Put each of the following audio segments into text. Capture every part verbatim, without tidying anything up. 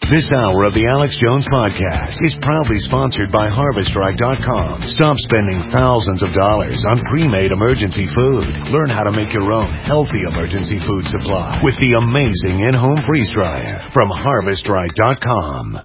This hour of the Alex Jones Podcast is proudly sponsored by Harvest Right dot com. Stop spending thousands of dollars on pre-made emergency food. Learn how to make your own healthy emergency food supply with the amazing in-home freeze dryer from Harvest Right dot com.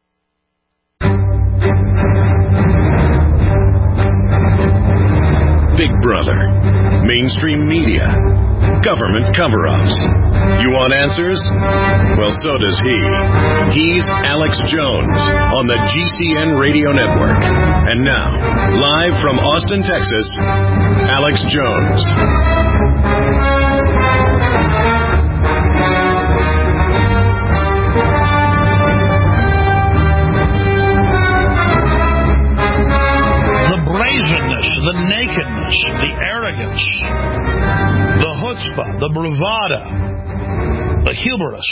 Big Brother, mainstream media, government cover-ups. You want answers? Well, so does he. He's Alex Jones on the G C N Radio Network. And now, live from Austin, Texas, Alex Jones. The nakedness, the arrogance, the chutzpah, the bravado, the hubris,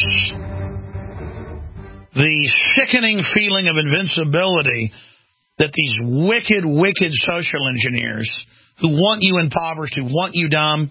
the sickening feeling of invincibility that these wicked, wicked social engineers who want you impoverished, who want you dumb.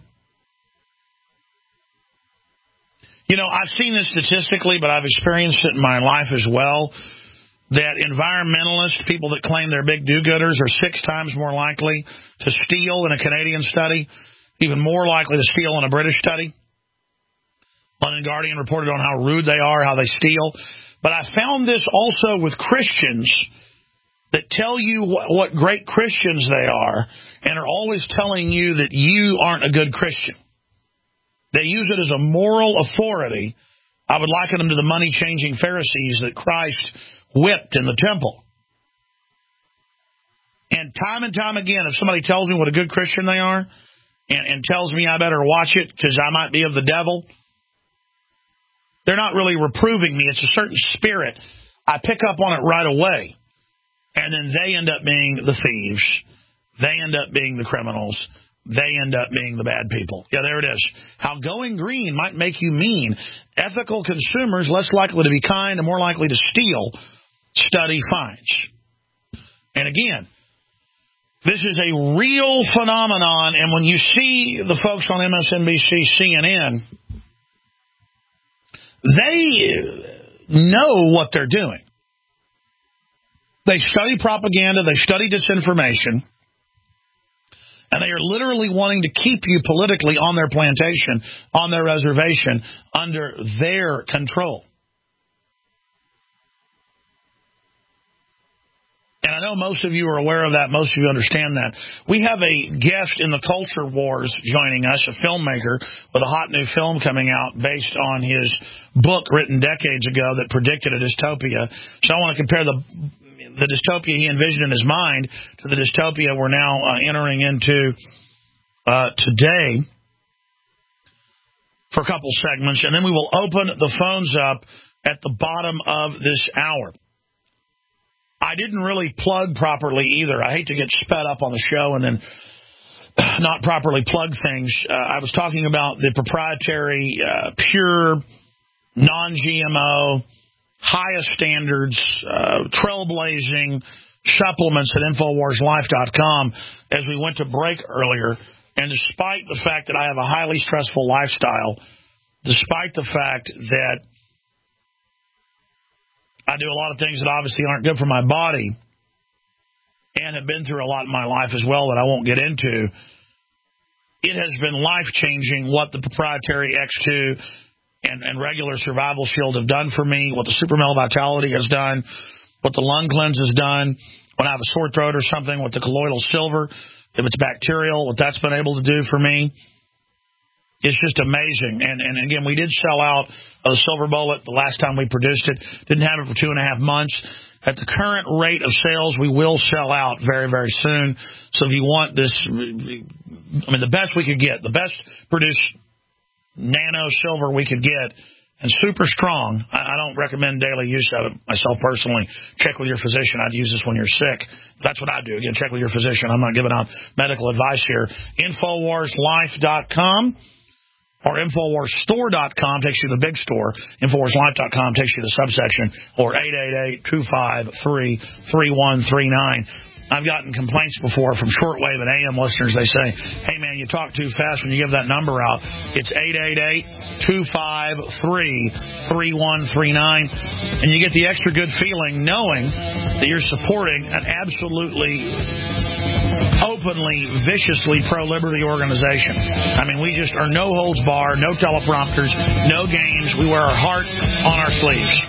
You know, I've seen this statistically, but I've experienced it in my life as well, that environmentalists, people that claim they're big do-gooders, are six times more likely to steal in a Canadian study, even more likely to steal in a British study. London Guardian reported on how rude they are, how they steal. But I found this also with Christians that tell you what, what great Christians they are and are always telling you that you aren't a good Christian. They use it as a moral authority. I would liken them to the money-changing Pharisees that Christ whipped in the temple. And time and time again, if somebody tells me what a good Christian they are and, and tells me I better watch it because I might be of the devil, they're not really reproving me. It's a certain spirit. I pick up on it right away. And then they end up being the thieves. They end up being the criminals. They end up being the bad people. Yeah, there it is. How going green might make you mean. Ethical consumers less likely to be kind and more likely to steal. Study finds. And again, this is a real phenomenon, and when you see the folks on M S N B C, C N N, they know what they're doing. They study propaganda, they study disinformation, and they are literally wanting to keep you politically on their plantation, on their reservation, under their control. And I know most of you are aware of that. Most of you understand that. We have a guest in the Culture Wars joining us, a filmmaker with a hot new film coming out based on his book written decades ago that predicted a dystopia. So I want to compare the the dystopia he envisioned in his mind to the dystopia we're now uh, entering into uh, today for a couple segments. And then we will open the phones up at the bottom of this hour. I didn't really plug properly either. I hate to get sped up on the show and then not properly plug things. Uh, I was talking about the proprietary, uh, pure, non-G M O, highest standards, uh, trailblazing supplements at Infowars Life dot com as we went to break earlier. And despite the fact that I have a highly stressful lifestyle, despite the fact that I do a lot of things that obviously aren't good for my body and have been through a lot in my life as well that I won't get into, it has been life-changing what the proprietary X two and, and regular Survival Shield have done for me, what the Super Male Vitality has done, what the Lung Cleanse has done, when I have a sore throat or something, what the Colloidal Silver, if it's bacterial, what that's been able to do for me. It's just amazing. And, and again, we did sell out of the Silver Bullet the last time we produced it. Didn't have it for two and a half months. At the current rate of sales, we will sell out very, very soon. So if you want this, I mean, the best we could get, the best produced nano silver we could get, and super strong. I, I don't recommend daily use of it myself personally. Check with your physician. I'd use this when you're sick. That's what I do. Again, check with your physician. I'm not giving out medical advice here. Infowars Life dot com. Or Infowars Store dot com takes you to the big store. Infowars Life dot com takes you to the subsection. Or eight eight eight, two five three, three one three nine. I've gotten complaints before from shortwave and A M listeners. They say, hey, man, you talk too fast when you give that number out. It's eight eight eight, two five three, three one three nine. And you get the extra good feeling knowing that you're supporting an absolutely, openly, viciously pro-liberty organization. I mean, we just are no holds barred, no teleprompters, no games. We wear our heart on our sleeves.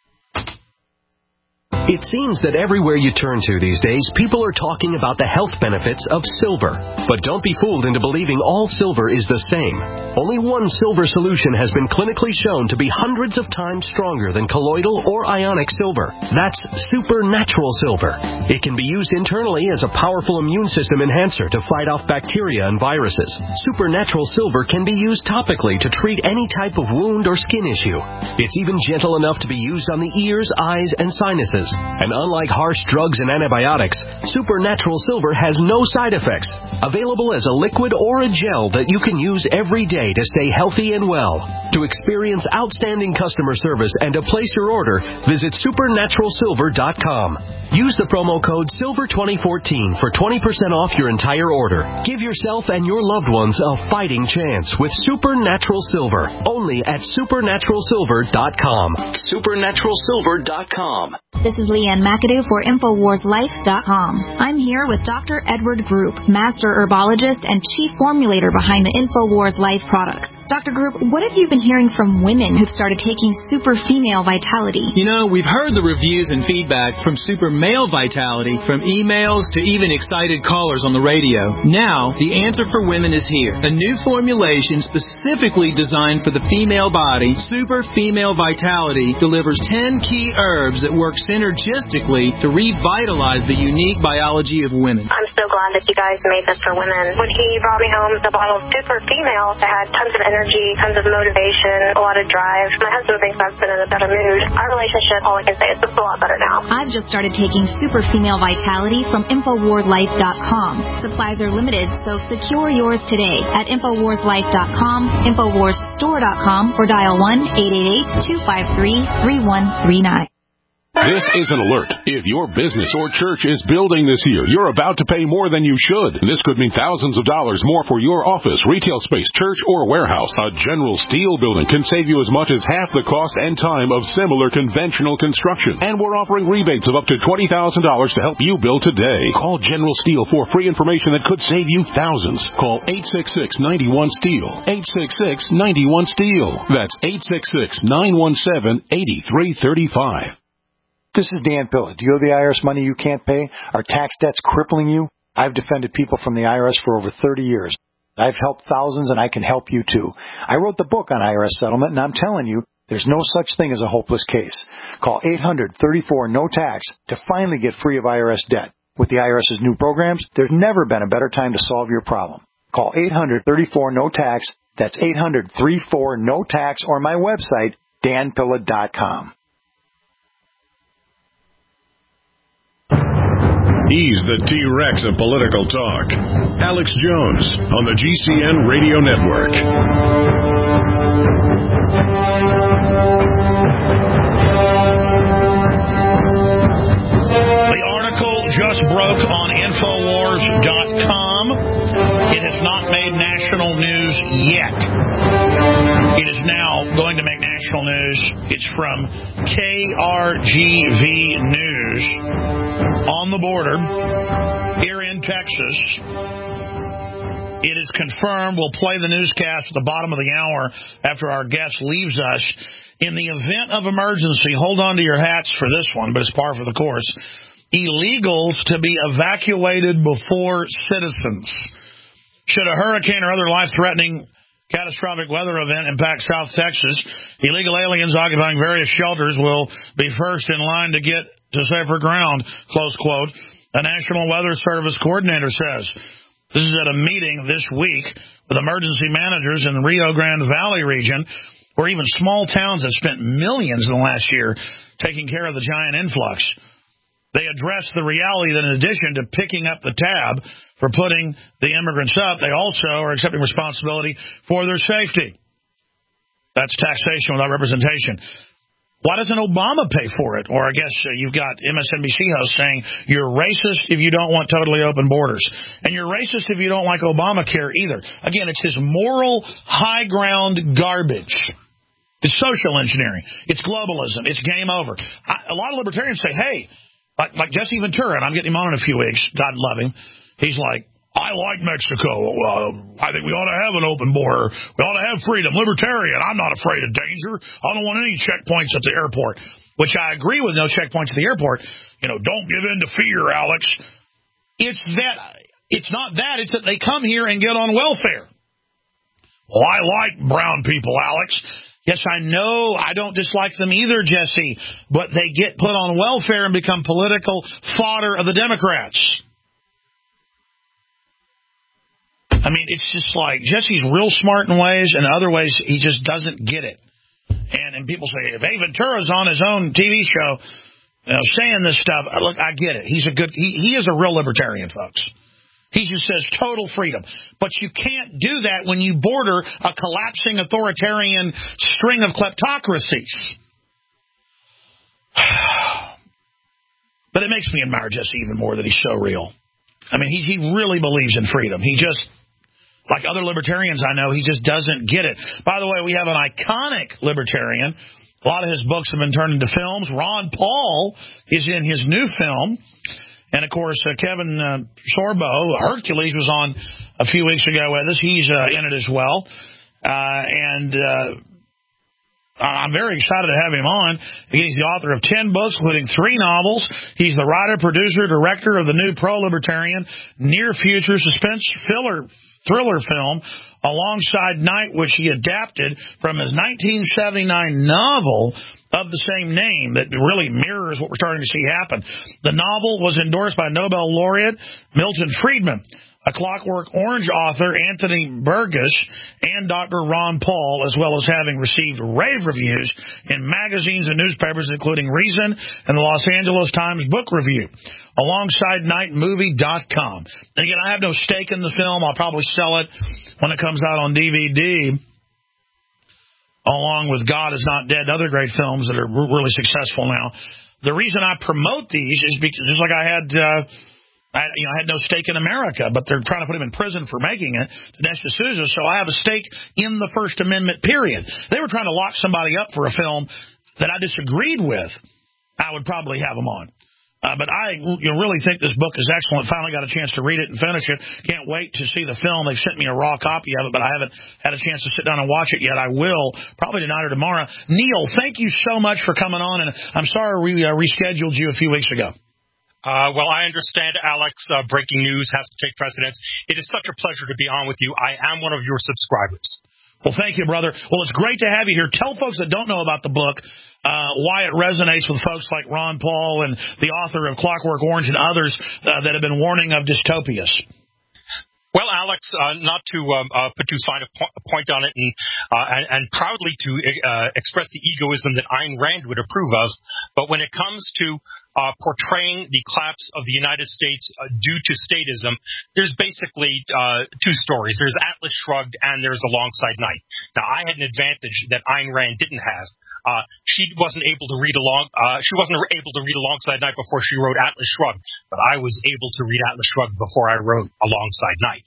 It seems that everywhere you turn to these days, people are talking about the health benefits of silver. But don't be fooled into believing all silver is the same. Only one silver solution has been clinically shown to be hundreds of times stronger than colloidal or ionic silver. That's supernatural silver. It can be used internally as a powerful immune system enhancer to fight off bacteria and viruses. Supernatural silver can be used topically to treat any type of wound or skin issue. It's even gentle enough to be used on the ears, eyes, and sinuses. And unlike harsh drugs and antibiotics, supernatural silver has no side effects. Available as a liquid or a gel that you can use every day to stay healthy and well. To experience outstanding customer service and to place your order, visit supernatural silver dot com. Use the promo code silver twenty fourteen for twenty percent off your entire order. Give yourself and your loved ones a fighting chance with Supernatural Silver. Only at supernatural silver dot com. supernatural silver dot com. This is Leanne McAdoo for Infowars Life dot com. I'm here with Doctor Edward Group, Master Herbologist and Chief Formulator behind the Infowars Life products. Doctor Group, what have you been hearing from women who've started taking Super Female Vitality? You know, we've heard the reviews and feedback from Super Male Vitality, from emails to even excited callers on the radio. Now, the answer for women is here. A new formulation specifically designed for the female body, Super Female Vitality, delivers ten key herbs that work synergistically to revitalize the unique biology of women. I'm so glad that you guys made this for women. When he brought me home the bottle of Super Female, it had tons of energy, tons of motivation, a lot of drive. My husband thinks I've been in a better mood. Our relationship, all I can say is it's a lot better now. I've just started taking Super Female Vitality from Infowars Life dot com. Supplies are limited, so secure yours today at Infowars Life dot com, Infowars Store dot com, or dial one eight eight eight, two five three, three one three nine. This is an alert. If your business or church is building this year, you're about to pay more than you should. This could mean thousands of dollars more for your office, retail space, church, or warehouse. A General Steel building can save you as much as half the cost and time of similar conventional construction. And we're offering rebates of up to twenty thousand dollars to help you build today. Call General Steel for free information that could save you thousands. Call eight six six, nine one, STEEL. eight six six, nine one, STEEL. That's eight six six, nine one seven, eight three three five. This is Dan Pilla. Do you owe the I R S money you can't pay? Are tax debts crippling you? I've defended people from the I R S for over thirty years. I've helped thousands, and I can help you too. I wrote the book on I R S settlement, and I'm telling you, there's no such thing as a hopeless case. Call eight hundred, thirty-four, no tax to finally get free of I R S debt. With the IRS's new programs, there's never been a better time to solve your problem. Call eight hundred, thirty-four, no tax. That's eight hundred, thirty-four, no tax, or my website, dan pilla dot com. He's the T-Rex of political talk. Alex Jones on the G C N Radio Network. The article just broke on Infowars dot com. It has not made national news yet. It is now going to make national news. It's from K R G V News. On the border, here in Texas, it is confirmed. We'll play the newscast at the bottom of the hour after our guest leaves us. In the event of emergency, hold on to your hats for this one, but it's par for the course. Illegals to be evacuated before citizens. Should a hurricane or other life-threatening catastrophic weather event impact South Texas, illegal aliens occupying various shelters will be first in line to get to safer ground, close quote. A National Weather Service coordinator says. This is at a meeting this week with emergency managers in the Rio Grande Valley region, where even small towns have spent millions in the last year taking care of the giant influx. They address the reality that in addition to picking up the tab for putting the immigrants up, they also are accepting responsibility for their safety. That's taxation without representation. Why doesn't Obama pay for it? Or I guess uh, you've got M S N B C hosts saying you're racist if you don't want totally open borders. And you're racist if you don't like Obamacare either. Again, it's this moral high ground garbage. It's social engineering. It's globalism. It's game over. I, a lot of libertarians say, hey, like, like Jesse Ventura, and I'm getting him on in a few weeks. God love him. He's like, I like Mexico. Uh, I think we ought to have an open border. We ought to have freedom. Libertarian. I'm not afraid of danger. I don't want any checkpoints at the airport, which I agree with, no checkpoints at the airport. You know, don't give in to fear, Alex. It's that. It's not that. It's that they come here and get on welfare. Well, I like brown people, Alex. Yes, I know. I don't dislike them either, Jesse. But they get put on welfare and become political fodder of the Democrats. I mean, it's just like Jesse's real smart in ways, and in other ways he just doesn't get it. And and people say, if hey, Ventura's on his own T V show, you know, saying this stuff, look, I get it. He's a good. He, he is a real libertarian, folks. He just says total freedom. But you can't do that when you border a collapsing authoritarian string of kleptocracies. But it makes me admire Jesse even more that he's so real. I mean, he he really believes in freedom. He just, like other libertarians I know, he just doesn't get it. By the way, we have an iconic libertarian. A lot of his books have been turned into films. Ron Paul is in his new film. And, of course, uh, Kevin uh, Sorbo, Hercules, was on a few weeks ago with us. He's uh, in it as well. Uh, and uh, I'm very excited to have him on. He's the author of ten books, including three novels. He's the writer, producer, director of the new pro-libertarian near-future suspense filler thriller film, Alongside Night, which he adapted from his nineteen seventy-nine novel of the same name that really mirrors what we're starting to see happen. The novel was endorsed by Nobel laureate Milton Friedman, A Clockwork Orange author Anthony Burgess, and Doctor Ron Paul, as well as having received rave reviews in magazines and newspapers, including Reason and the Los Angeles Times Book Review. Alongside Night Movie dot com. Again, I have no stake in the film. I'll probably sell it when it comes out on D V D, along with God Is Not Dead and other great films that are really successful now. The reason I promote these is because, just like I had... Uh, I, you know, I had no stake in America, but they're trying to put him in prison for making it, Dinesh D'Souza, so I have a stake in the First Amendment, period. They were trying to lock somebody up for a film that I disagreed with. I would probably have them on. Uh, but I you know, really think this book is excellent. Finally got a chance to read it and finish it. Can't wait to see the film. They've sent me a raw copy of it, but I haven't had a chance to sit down and watch it yet. I will, probably tonight or tomorrow. Neil, thank you so much for coming on, and I'm sorry we uh, rescheduled you a few weeks ago. Uh, well, I understand, Alex, uh, breaking news has to take precedence. It is such a pleasure to be on with you. I am one of your subscribers. Well, thank you, brother. Well, it's great to have you here. Tell folks that don't know about the book uh, why it resonates with folks like Ron Paul and the author of Clockwork Orange and others uh, that have been warning of dystopias. Well, Alex, uh, not to um, uh, put too fine a po- point on it and, uh, and, and proudly to uh, express the egoism that Ayn Rand would approve of, but when it comes to Uh, portraying the collapse of the United States uh, due to statism, there's basically uh, two stories. There's Atlas Shrugged and there's Alongside Night. Now, I had an advantage that Ayn Rand didn't have. Uh, she wasn't able to read along. Uh, she wasn't able to read Alongside Night before she wrote Atlas Shrugged, but I was able to read Atlas Shrugged before I wrote Alongside Night.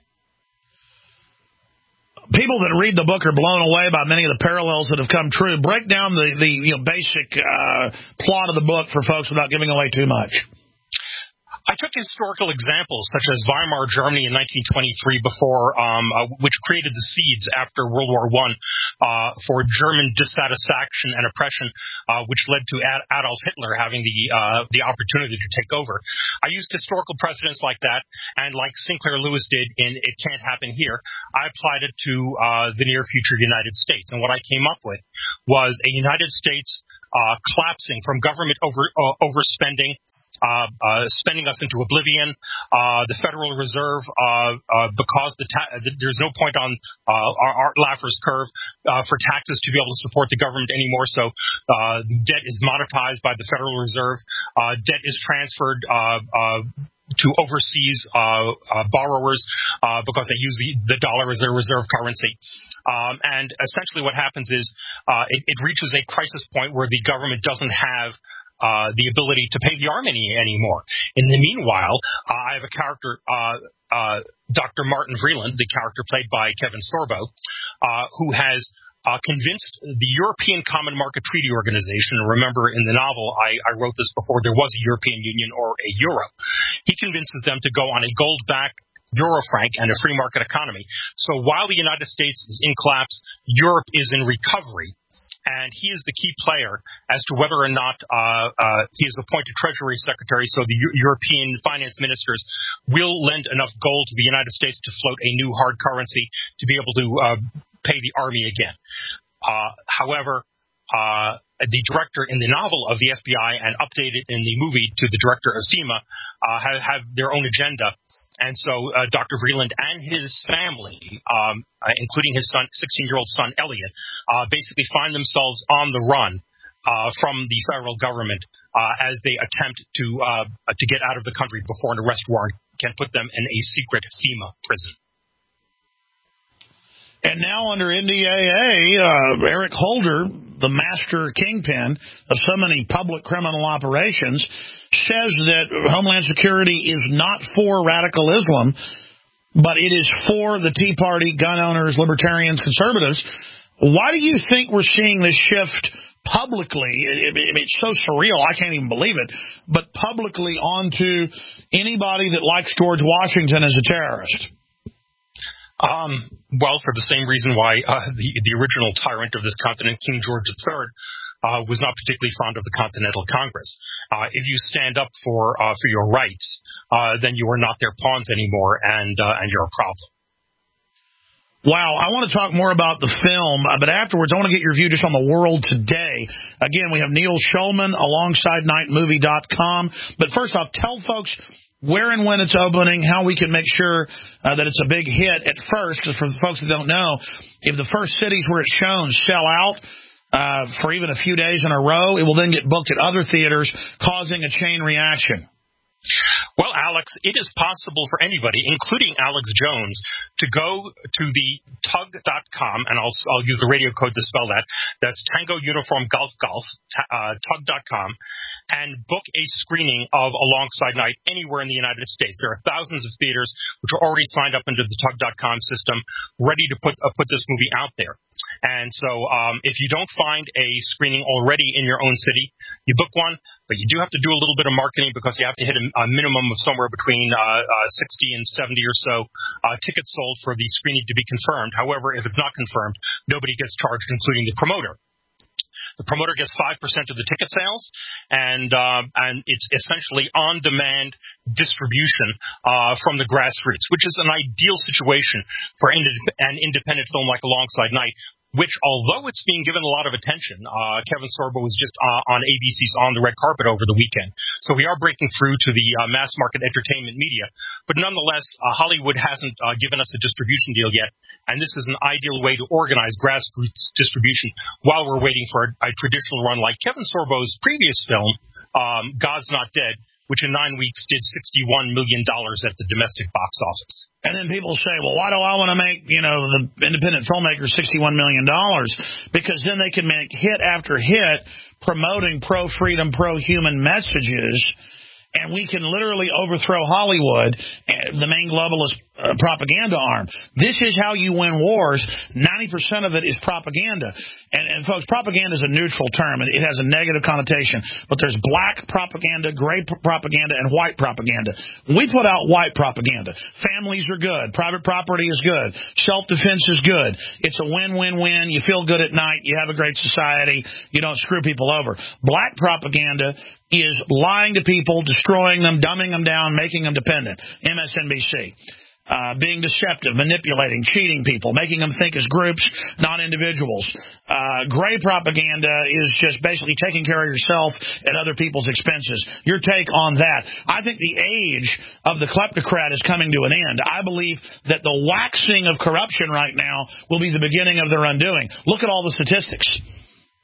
People that read the book are blown away by many of the parallels that have come true. Break down the, the you know, basic uh, plot of the book for folks without giving away too much. I took historical examples such as Weimar Germany in nineteen twenty-three, before um, uh, which created the seeds after World War One uh, for German dissatisfaction and oppression, uh, which led to Ad- Adolf Hitler having the uh, the opportunity to take over. I used historical precedents like that, and like Sinclair Lewis did in It Can't Happen Here, I applied it to uh, the near future United States. And what I came up with was a United States uh, collapsing from government over uh, overspending. Uh, uh, spending us into oblivion, uh, the Federal Reserve, uh, uh, because the ta- there's no point on uh, our Art Laffer's curve uh, for taxes to be able to support the government anymore. So uh, the debt is monetized by the Federal Reserve. Uh, debt is transferred uh, uh, to overseas uh, uh, borrowers uh, because they use the, the dollar as their reserve currency. Um, and essentially what happens is uh, it, it reaches a crisis point where the government doesn't have uh, the ability to pay the army any, anymore. In the meanwhile, uh, I have a character, uh, uh, Doctor Martin Vreeland, the character played by Kevin Sorbo, uh, who has Uh, convinced the European Common Market Treaty Organization, and remember in the novel I, I wrote this before there was a European Union or a euro, he convinces them to go on a gold-backed Eurofranc and a free market economy. So while the United States is in collapse, Europe is in recovery, and he is the key player as to whether or not uh, uh, he is appointed Treasury Secretary, so the U- European finance ministers will lend enough gold to the United States to float a new hard currency to be able to uh, pay the army again. Uh, however, uh, the director in the novel of the F B I and updated in the movie to the director of FEMA uh, have, have their own agenda. And so uh, Doctor Vreeland and his family, um, uh, including his son, sixteen-year-old son Elliot, uh, basically find themselves on the run uh, from the federal government uh, as they attempt to uh, to get out of the country before an arrest warrant can put them in a secret FEMA prison. And now under N D A A, uh, Eric Holder, the master kingpin of so many public criminal operations, says that Homeland Security is not for radical Islam, but it is for the Tea Party, gun owners, libertarians, conservatives. Why do you think we're seeing this shift publicly? It, it, it's so surreal, I can't even believe it, but publicly onto anybody that likes George Washington as a terrorist? Um, well, for the same reason why uh, the, the original tyrant of this continent, King George the Third, uh, was not particularly fond of the Continental Congress. Uh, if you stand up for uh, for your rights, uh, then you are not their pawns anymore, and uh, and you're a problem. Wow, I want to talk more about the film, uh, but afterwards I want to get your view just on the world today. Again, we have Neil Schulman alongside night movie dot com. But first off, tell folks where and when it's opening, how we can make sure uh, that it's a big hit at first, because for the folks that don't know, if the first cities where it's shown sell out uh, for even a few days in a row, it will then get booked at other theaters, causing a chain reaction. Well, Alex, it is possible for anybody, including Alex Jones, to go to the tug dot com, and I'll, I'll use the radio code to spell that. That's Tango Uniform Golf Golf, uh, tug dot com, and book a screening of Alongside Night anywhere in the United States. There are thousands of theaters which are already signed up into the tug dot com system, ready to put uh, put this movie out there. And so um, if you don't find a screening already in your own city, you book one, but you do have to do a little bit of marketing because you have to hit a, a minimum of somewhere between uh, uh, sixty and seventy or so uh, tickets sold for the screening to be confirmed. However, if it's not confirmed, nobody gets charged, including the promoter. The promoter gets five percent of the ticket sales, and uh, and it's essentially on-demand distribution uh, from the grassroots, which is an ideal situation for an independent film like Alongside Night, which, although it's being given a lot of attention, uh, Kevin Sorbo was just uh, on A B C's On the Red Carpet over the weekend. So we are breaking through to the uh, mass market entertainment media. But nonetheless, uh, Hollywood hasn't uh, given us a distribution deal yet, and this is an ideal way to organize grassroots distribution while we're waiting for a, a traditional run like Kevin Sorbo's previous film, um, God's Not Dead, which in nine weeks did sixty-one million dollars at the domestic box office. And then people say, well, why do I want to make, you know, the independent filmmaker sixty-one million dollars? Because then they can make hit after hit promoting pro-freedom, pro-human messages, and we can literally overthrow Hollywood, the main globalist uh, propaganda arm. This is how you win wars. ninety percent of it is propaganda. And, and folks, propaganda is a neutral term. It has a negative connotation. But there's black propaganda, gray propaganda, and white propaganda. We put out white propaganda. Families are good. Private property is good. Self-defense is good. It's a win-win-win. You feel good at night. You have a great society. You don't screw people over. Black propaganda is lying to people, destroying them, dumbing them down, making them dependent. M S N B C. Uh, being deceptive, manipulating, cheating people, making them think as groups, not individuals. Uh, gray propaganda is just basically taking care of yourself at other people's expenses. Your take on that? I think the age of the kleptocrat is coming to an end. I believe that the waxing of corruption right now will be the beginning of their undoing. Look at all the statistics.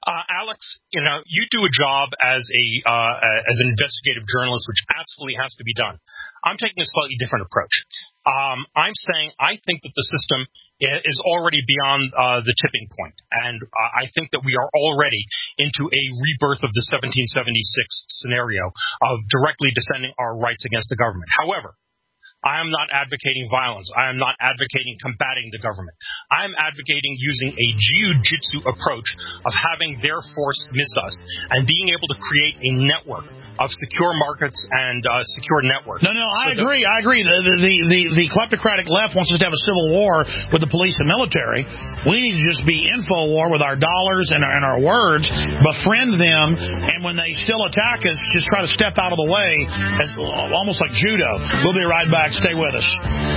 Uh, Alex, you know, you do a job as a uh, as an investigative journalist, which absolutely has to be done. I'm taking a slightly different approach. Um, I'm saying I think that the system is already beyond uh, the tipping point, and uh, I think that we are already into a rebirth of the seventeen seventy-six scenario of directly defending our rights against the government. However, I am not advocating violence. I am not advocating combating the government. I am advocating using a jiu-jitsu approach of having their force miss us and being able to create a network of secure markets and uh, secure networks. No, no, I so agree. The, I agree. The, the, the, the kleptocratic left wants us to have a civil war with the police and military. We need to just be info war with our dollars and our, and our words, befriend them, and when they still attack us, just try to step out of the way, as, almost like judo. We'll be right back. Stay with us.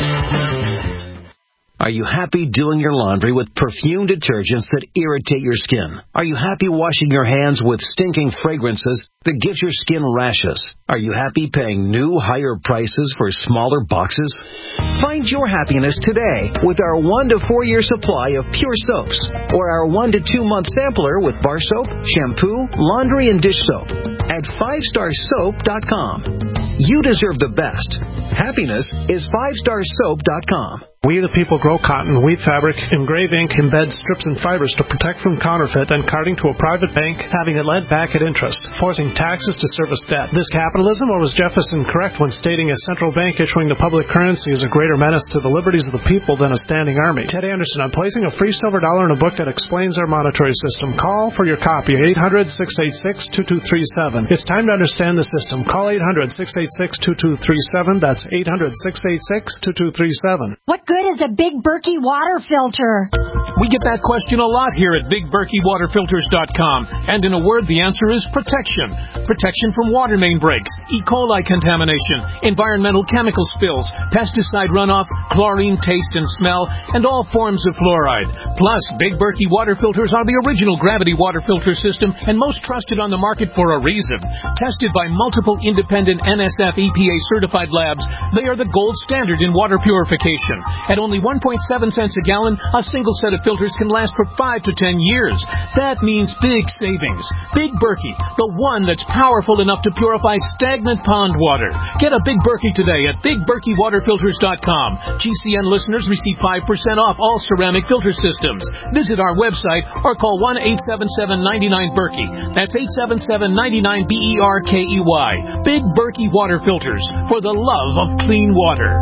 Are you happy doing your laundry with perfume detergents that irritate your skin? Are you happy washing your hands with stinking fragrances that give your skin rashes? Are you happy paying new, higher prices for smaller boxes? Find your happiness today with our one to four year supply of pure soaps, or our one to two month sampler with bar soap, shampoo, laundry, and dish soap at five star soap dot com. You deserve the best. Happiness is five star soap dot com. We the people grow cotton, weave fabric, engrave ink, embed strips and fibers to protect from counterfeit and carting to a private bank, having it lent back at interest, forcing taxes to service debt. This capitalism, or was Jefferson correct when stating a central bank issuing the public currency is a greater menace to the liberties of the people than a standing army? Ted Anderson, I'm placing a free silver dollar in a book that explains our monetary system. Call for your copy, eight hundred, six eight six, two two three seven. It's time to understand the system. Call eight hundred, six eight six, two two three seven. That's eight hundred, six eight six, two two three seven. What good is a Big Berkey water filter? We get that question a lot here at big berkey water filters dot com. And in a word, the answer is protection. Protection from water main breaks, E. coli contamination, environmental chemical spills, pesticide runoff, chlorine taste and smell, and all forms of fluoride. Plus, Big Berkey water filters are the original gravity water filter system and most trusted on the market for a reason. Tested by multiple independent N S F E P A certified labs, they are the gold standard in water purification. At only one point seven cents a gallon, a single set of filters can last for five to ten years. That means big savings. Big Berkey, the one that's powerful enough to purify stagnant pond water. Get a Big Berkey today at big berkey water filters dot com. G C N listeners receive five percent off all ceramic filter systems. Visit our website or call one eight seven seven, nine nine, Berkey. That's eight seven seven, nine nine, B E R K E Y. Big Berkey Water Filters, for the love of clean water.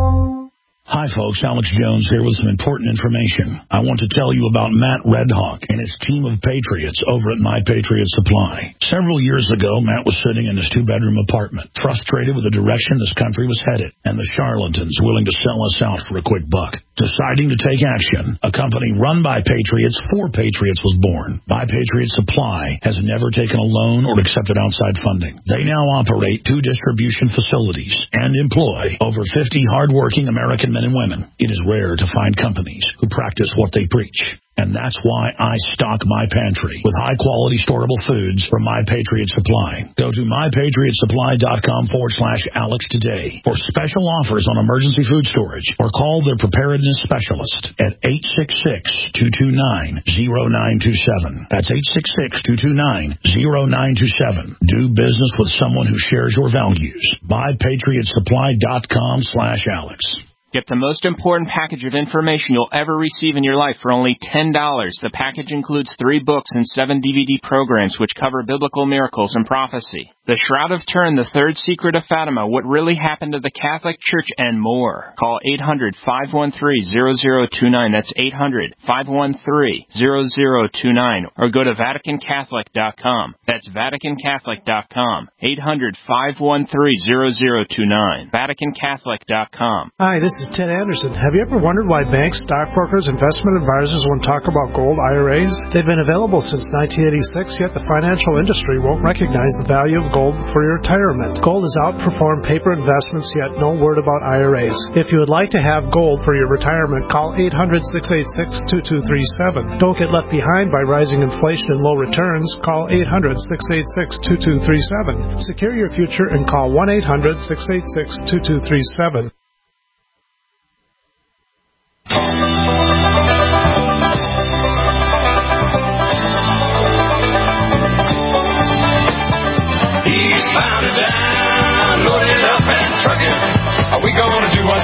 Hi, folks. Alex Jones here with some important information. I want to tell you about Matt Redhawk and his team of patriots over at My Patriot Supply. Several years ago, Matt was sitting in his two-bedroom apartment, frustrated with the direction this country was headed, and the charlatans willing to sell us out for a quick buck. Deciding to take action, a company run by patriots for patriots was born. My Patriot Supply has never taken a loan or accepted outside funding. They now operate two distribution facilities and employ over fifty hardworking American men and women. It is rare to find companies who practice what they preach. And that's why I stock my pantry with high-quality storable foods from My Patriot Supply. Go to my patriot supply dot com forward slash Alex today for special offers on emergency food storage, or call their preparedness specialist at eight six six, two two nine, zero nine two seven. That's eight six six, two two nine, zero nine two seven. Do business with someone who shares your values. my patriot supply dot com slash Alex. Get the most important package of information you'll ever receive in your life for only ten dollars. The package includes three books and seven D V D programs which cover biblical miracles and prophecy. The Shroud of Turin, The Third Secret of Fatima, What Really Happened to the Catholic Church, and more. Call eight hundred, five one three, zero zero two nine. That's eight hundred, five one three, zero zero two nine. Or go to Vatican Catholic dot com. That's Vatican Catholic dot com. eight hundred, five one three, zero zero two nine. Vatican Catholic dot com. Hi, this is Ted Anderson. Have you ever wondered why banks, stockbrokers, investment advisors won't talk about gold I R As? They've been available since nineteen eighty-six, yet the financial industry won't recognize the value of gold for your retirement. Gold has outperformed paper investments, yet no word about I R As. If you would like to have gold for your retirement, call eight hundred, six eight six, two two three seven. Don't get left behind by rising inflation and low returns. Call eight hundred, six eight six, two two three seven. Secure your future and call one eight hundred, six eight six, two two three seven.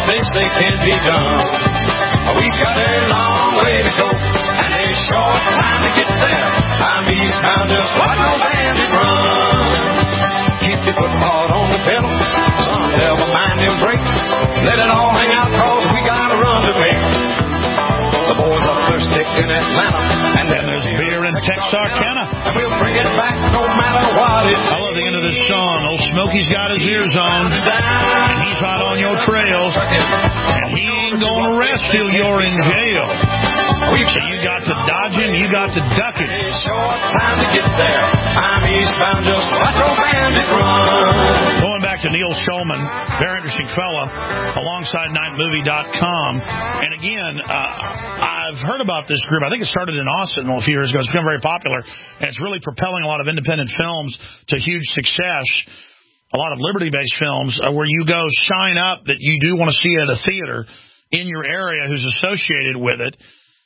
they say can't be done. We've got a long way to go and a short time to get there. I'm eastbound, just watch no bandit run. Keep your foot hard on the pedal, son, never mind them brakes. Let it all hang out, cause we got a run to make. The boys are first taking Atlanta, and then there's beer in Texarkana, and we'll bring it back no matter what it takes. I love the end of this song. Old Smokey's got his ears on, and he's hot on your trails, and he ain't gonna rest till you're in jail. So you got to dodge him, you got to duck him. Short time to get there. I'm eastbound, just watch no bandit run. Going back to Neil Schulman, very interesting fella, alongside night movie dot com. And again, uh, I've heard about this group. I think it started in Austin a few years ago. It's become very popular, and it's really propelling a lot of independent films to huge success. A lot of liberty-based films uh, where you go sign up that you do want to see at a theater in your area who's associated with it.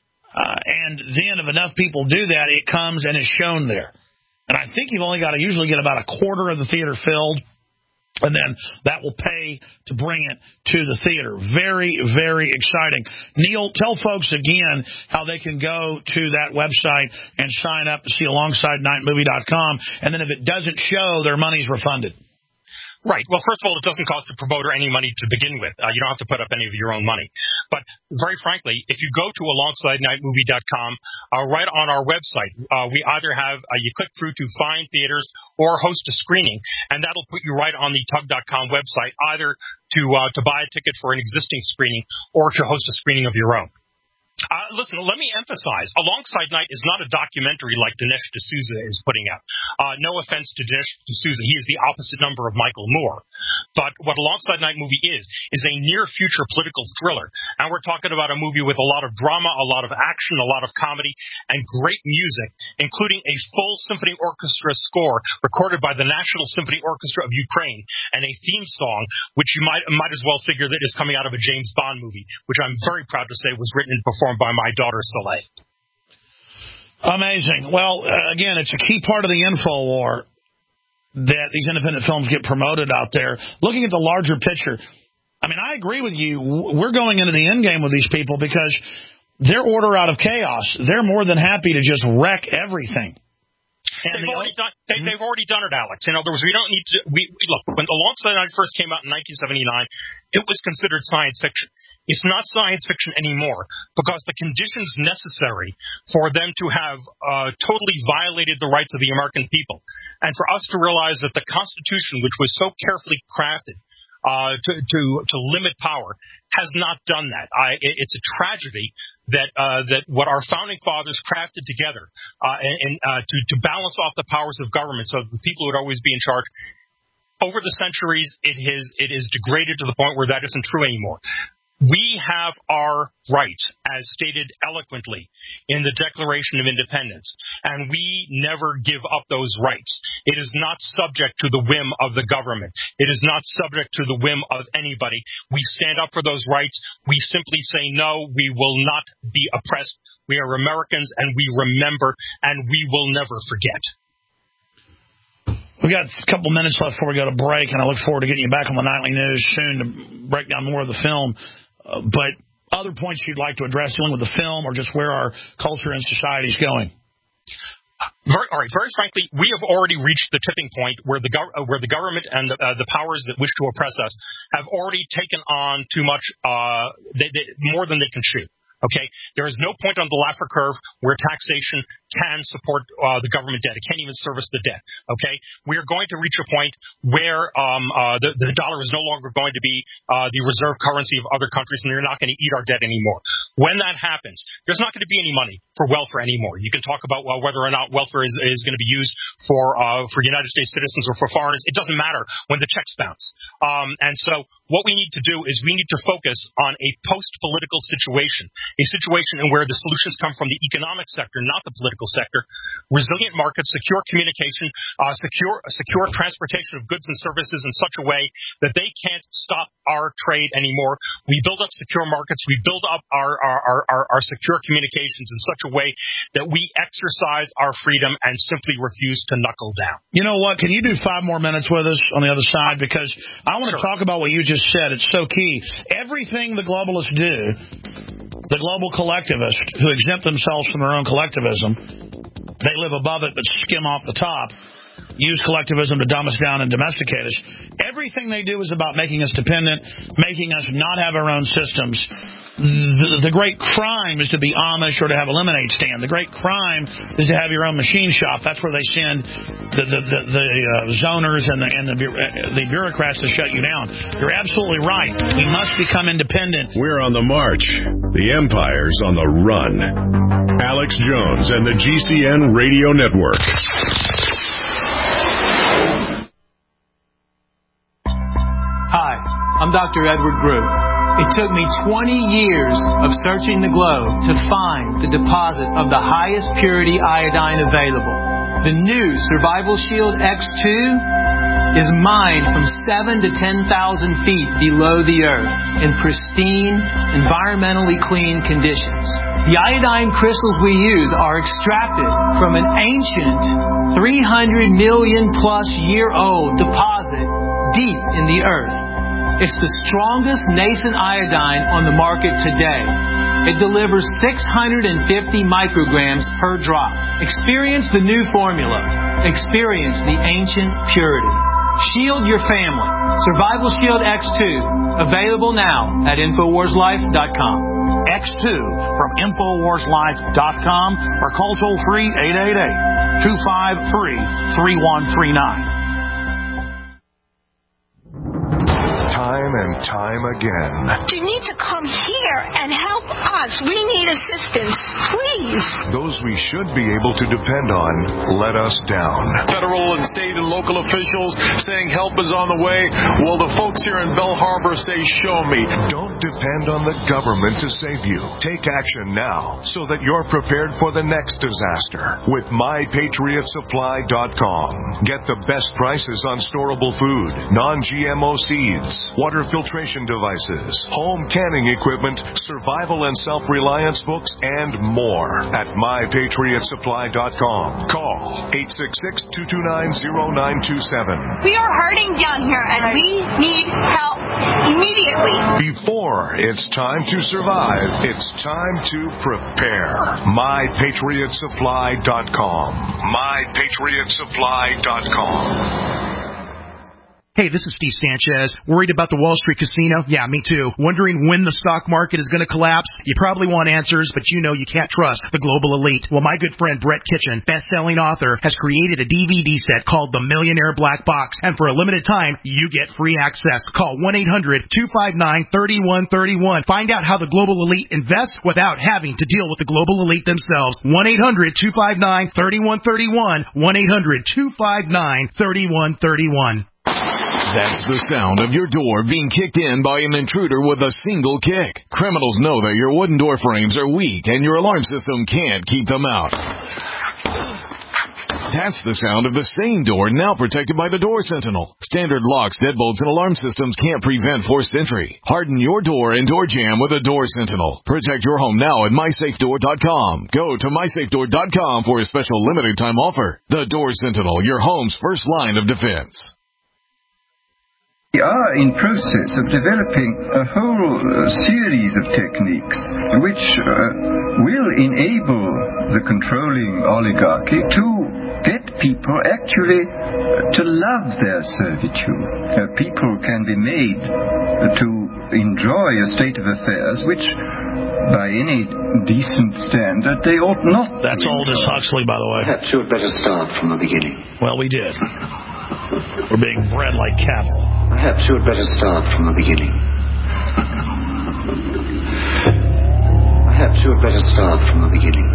Uh, and then if enough people do that, it comes and is shown there. And I think you've only got to usually get about a quarter of the theater filled, and then that will pay to bring it to the theater. Very, very exciting. Neil, tell folks again how they can go to that website and sign up to see alongside night movie dot com, and then if it doesn't show, their money's refunded. Right. Well, first of all, it doesn't cost the promoter any money to begin with. Uh, you don't have to put up any of your own money. But very frankly, if you go to alongside night movie dot com, uh, right on our website, uh, we either have, uh, you click through to find theaters or host a screening, and that'll put you right on the tug dot com website, either to, uh, to buy a ticket for an existing screening or to host a screening of your own. Uh, listen, let me emphasize, Alongside Night is not a documentary like Dinesh D'Souza is putting out. Uh, no offense to Dinesh D'Souza. He is the opposite number of Michael Moore. But what Alongside Night movie is, is a near-future political thriller. And we're talking about a movie with a lot of drama, a lot of action, a lot of comedy, and great music, including a full symphony orchestra score recorded by the National Symphony Orchestra of Ukraine, and a theme song, which you might, might as well figure that is coming out of a James Bond movie, which I'm very proud to say was written and performed by my daughter Soleil. Amazing. Well, uh, again, it's a key part of the info war that these independent films get promoted out there. Looking at the larger picture, I mean, I agree with you. We're going into the end game with these people because they're order out of chaos. They're more than happy to just wreck everything. They've already done. They, they've already done it, Alex. In other words, we don't need to. We, we look when Alongside Night first came out in nineteen seventy-nine, it was considered science fiction. It's not science fiction anymore because the conditions necessary for them to have uh, totally violated the rights of the American people, and for us to realize that the Constitution, which was so carefully crafted uh, to to to limit power, has not done that. I, it, it's a tragedy that uh, that what our founding fathers crafted together uh, and, and uh, to, to balance off the powers of government so that the people would always be in charge. Over the centuries, it has it is degraded to the point where that isn't true anymore. We have our rights, as stated eloquently in the Declaration of Independence, and we never give up those rights. It is not subject to the whim of the government. It is not subject to the whim of anybody. We stand up for those rights. We simply say, no, we will not be oppressed. We are Americans, and we remember, and we will never forget. We've got a couple minutes left before we go to break, and I look forward to getting you back on the Nightly News soon to break down more of the film. Uh, but other points you'd like to address dealing with the film or just where our culture and society is going? Very, all right. Very frankly, we have already reached the tipping point where the gov- where the government and the, uh, the powers that wish to oppress us have already taken on too much, uh, they, they, more than they can chew. Okay, there is no point on the Laffer curve where taxation can support uh, the government debt. It can't even service the debt. Okay, we are going to reach a point where um, uh, the, the dollar is no longer going to be uh, the reserve currency of other countries, and they're not going to eat our debt anymore. When that happens, there's not going to be any money for welfare anymore. You can talk about well, whether or not welfare is, is going to be used for uh, for United States citizens or for foreigners. It doesn't matter when the checks bounce. Um, and so, what we need to do is we need to focus on a post-political situation. a situation in where the solutions come from the economic sector, not the political sector. Resilient markets, secure communication, uh, secure secure transportation of goods and services in such a way that they can't stop our trade anymore. We build up secure markets. We build up our our, our, our secure communications in such a way that we exercise our freedom and simply refuse to knuckle down. You know what? Can you do five more minutes with us on the other side? Because I want to sure. talk about what you just said. It's so key. Everything the globalists do, the global collectivists who exempt themselves from their own collectivism, they live above it but skim off the top, use collectivism to dumb us down and domesticate us. Everything they do is about making us dependent, making us not have our own systems. The, the great crime is to be Amish or to have a lemonade stand. The great crime is to have your own machine shop. That's where they send the the, the, the uh, zoners and the and the, the bureaucrats to shut you down. You're absolutely right. We must become independent. We're on the march. The empire's on the run. Alex Jones and the G C N Radio Network. Hi, I'm Doctor Edward Group. It took me twenty years of searching the globe to find the deposit of the highest purity iodine available. The new Survival Shield X two is mined from seven to ten thousand feet below the earth in pristine, environmentally clean conditions. The iodine crystals we use are extracted from an ancient three hundred million plus year old deposit deep in the earth. It's the strongest nascent iodine on the market today. It delivers six hundred fifty micrograms per drop. Experience the new formula. Experience the ancient purity. Shield your family. Survival Shield X two. Available now at Infowars Life dot com. X two from Infowars Life dot com or call toll free eight eight eight, two five three, three one three nine. Time and time again. You need to come here and help us. We need assistance, please. Those we should be able to depend on let us down. Federal and state and local officials saying help is on the way. Well, the folks here in Bell Harbor say, show me. Don't depend on the government to save you. Take action now so that you're prepared for the next disaster with my patriot supply dot com. Get the best prices on storable food, non G M O seeds, water filtration devices, home canning equipment, survival and self-reliance books, and more at my patriot supply dot com. Call eight six six, two two nine, zero nine two seven. We are hurting down here, and we need help immediately. Before it's time to survive, it's time to prepare. my patriot supply dot com. my patriot supply dot com. Hey, this is Steve Sanchez. Worried about the Wall Street casino? Yeah, me too. Wondering when the stock market is going to collapse? You probably want answers, but you know you can't trust the global elite. Well, my good friend Brett Kitchen, best-selling author, has created a D V D set called The Millionaire Black Box, and for a limited time, you get free access. Call one eight hundred, two five nine, three one three one. Find out how the global elite invests without having to deal with the global elite themselves. one eight hundred, two five nine, three one three one. one eight hundred, two five nine, three one three one. That's the sound of your door being kicked in by an intruder with a single kick. Criminals know that your wooden door frames are weak and your alarm system can't keep them out. That's the sound of the same door now protected by the Door Sentinel. Standard locks, deadbolts, and alarm systems can't prevent forced entry. Harden your door and door jam with a Door Sentinel. Protect your home now at my safe door dot com. Go to my safe door dot com for a special limited time offer. The Door Sentinel, your home's first line of defense. We are in process of developing a whole uh, series of techniques which uh, will enable the controlling oligarchy to get people actually to love their servitude. Uh, people can be made to enjoy a state of affairs which by any decent standard they ought not. That's Aldous Huxley, by the way. Perhaps you had better start from the beginning. Well, we did. We're being bred like cattle. Perhaps you had better start from the beginning. Perhaps you had better start from the beginning.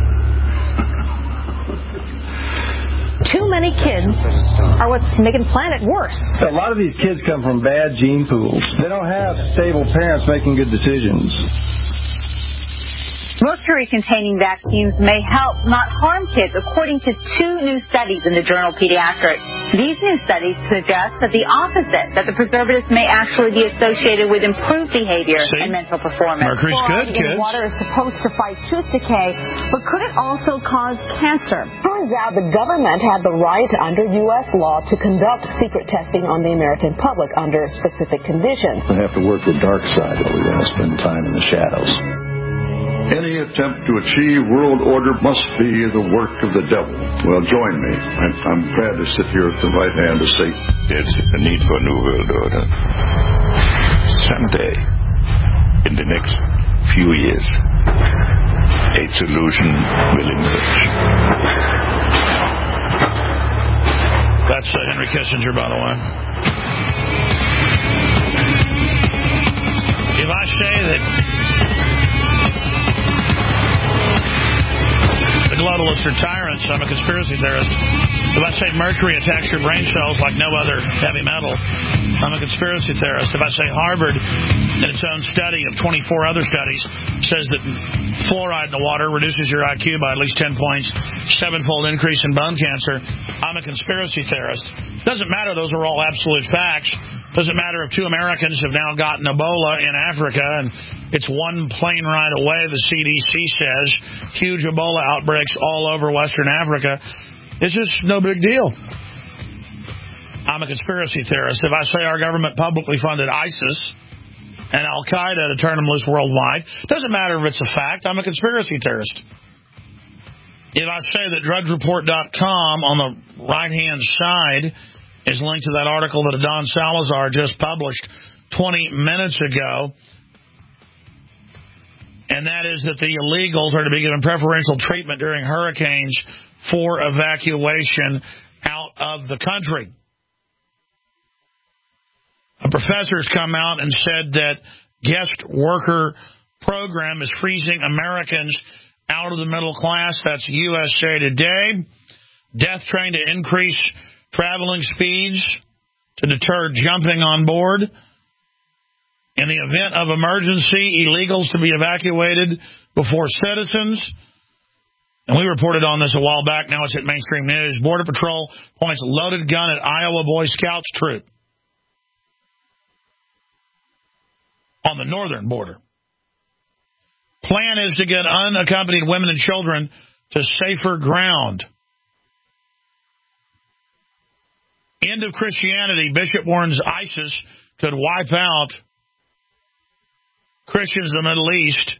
Too many kids are what's making planet worse. A lot of these kids come from bad gene pools. They don't have stable parents making good decisions. Mercury-containing vaccines may help, not harm kids, according to two new studies in the journal Pediatrics. These new studies suggest that the opposite, that the preservatives may actually be associated with improved behavior See? and mental performance. Mercury's good, kids. Water is supposed to fight tooth decay, but could it also cause cancer? Turns out the government had the right under U S law to conduct secret testing on the American public under specific conditions. We have to work the dark side, or we're going to spend time in the shadows. Any attempt to achieve world order must be the work of the devil. Well, join me. I'm, I'm glad to sit here at the right hand of Satan. There's a need for a new world order. Someday, in the next few years, a solution will emerge. That's uh, Henry Kissinger, by the way. If I say that the globalists are tyrants, I'm a conspiracy theorist. If I say mercury attacks your brain cells like no other heavy metal, I'm a conspiracy theorist. If I say Harvard, in its own study of twenty-four other studies, says that fluoride in the water reduces your I Q by at least ten points, sevenfold increase in bone cancer, I'm a conspiracy theorist. Doesn't matter, those are all absolute facts. Doesn't matter if two Americans have now gotten Ebola in Africa, and it's one plane ride away, the C D C says. Huge Ebola outbreaks all over Western Africa. It's just no big deal. I'm a conspiracy theorist. If I say our government publicly funded ISIS and Al-Qaeda to turn them loose worldwide, doesn't matter if it's a fact. I'm a conspiracy theorist. If I say that drudge report dot com on the right-hand side is linked to that article that Don Salazar just published twenty minutes ago, and that is that the illegals are to be given preferential treatment during hurricanes for evacuation out of the country. A professor's come out and said that guest worker program is freezing Americans out of the middle class. That's U S A Today. Death train to increase traveling speeds to deter jumping on board. In the event of emergency, illegals to be evacuated before citizens. And we reported on this a while back. Now it's at mainstream news. Border Patrol points loaded gun at Iowa Boy Scouts troop on the northern border. Plan is to get unaccompanied women and children to safer ground. End of Christianity. Bishop warns ISIS could wipe out Christians in the Middle East,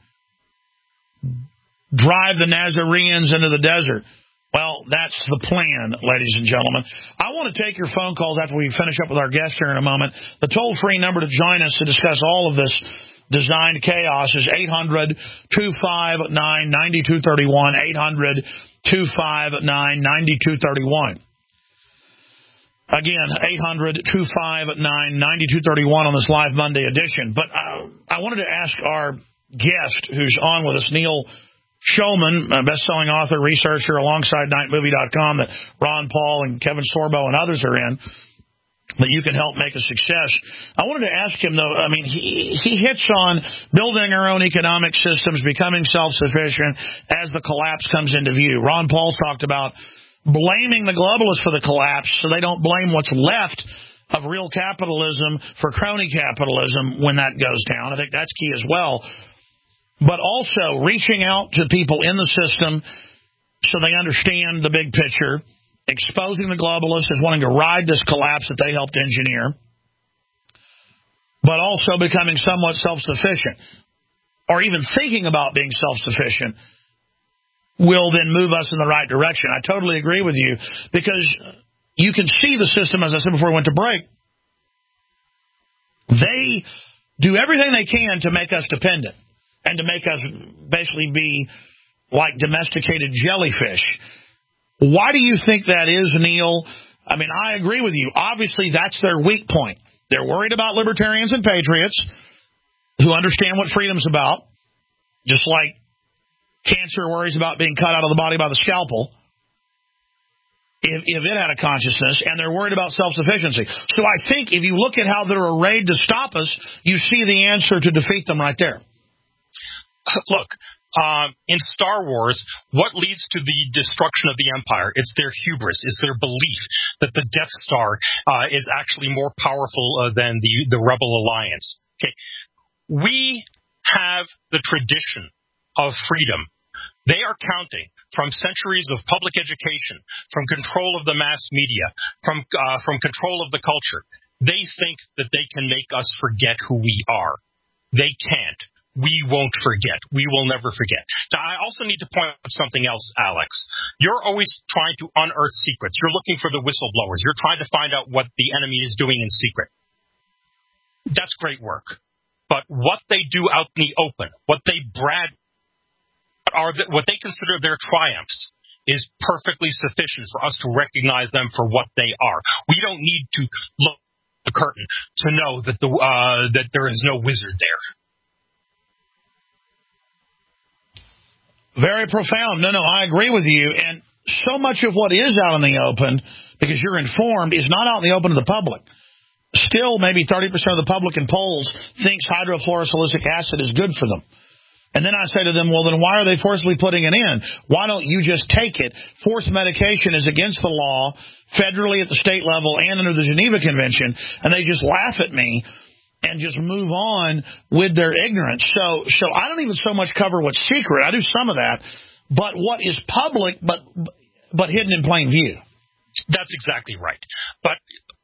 drive the Nazarenes into the desert. Well, that's the plan, ladies and gentlemen. I want to take your phone calls after we finish up with our guest here in a moment. The toll-free number to join us to discuss all of this designed chaos is eight hundred, two five nine, nine two three one, eight hundred, two five nine, nine two three one. Again, eight hundred, two five nine, nine two three one on this live Monday edition. But uh, I wanted to ask our guest who's on with us, Neil Schulman, a best-selling author, researcher alongside night movie dot com that Ron Paul and Kevin Sorbo and others are in, that you can help make a success. I wanted to ask him, though, I mean, he, he hits on building our own economic systems, becoming self-sufficient as the collapse comes into view. Ron Paul's talked about blaming the globalists for the collapse so they don't blame what's left of real capitalism for crony capitalism when that goes down. I think that's key as well. But also reaching out to people in the system so they understand the big picture, exposing the globalists as wanting to ride this collapse that they helped engineer, but also becoming somewhat self-sufficient, or even thinking about being self-sufficient will then move us in the right direction. I totally agree with you, because you can see the system, as I said before we went to break. They do everything they can to make us dependent and to make us basically be like domesticated jellyfish. Why do you think that is, Neil? I mean, I agree with you. Obviously, that's their weak point. They're worried about libertarians and patriots who understand what freedom's about, just like cancer worries about being cut out of the body by the scalpel, if, if it had a consciousness, and they're worried about self-sufficiency. So I think if you look at how they're arrayed to stop us, you see the answer to defeat them right there. Look, Um, in Star Wars, what leads to the destruction of the Empire? It's their hubris. It's their belief that the Death Star uh, is actually more powerful uh, than the, the Rebel Alliance. Okay, we have the tradition of freedom. They are counting from centuries of public education, from control of the mass media, from uh, from control of the culture. They think that they can make us forget who we are. They can't. We won't forget. We will never forget. Now, I also need to point out something else, Alex. You're always trying to unearth secrets. You're looking for the whistleblowers. You're trying to find out what the enemy is doing in secret. That's great work. But what they do out in the open, what they brag, are the, what they consider their triumphs, is perfectly sufficient for us to recognize them for what they are. We don't need to look at the curtain to know that the uh, that there is no wizard there. Very profound. No, no, I agree with you. And so much of what is out in the open, because you're informed, is not out in the open to the public. Still, maybe thirty percent of the public in polls thinks hydrofluorosilicic acid is good for them. And then I say to them, well, then why are they forcibly putting it in? Why don't you just take it? Forced medication is against the law, federally at the state level and under the Geneva Convention, and they just laugh at me and just move on with their ignorance. So so I don't even so much cover what's secret. I do some of that. But what is public but but hidden in plain view. That's exactly right. But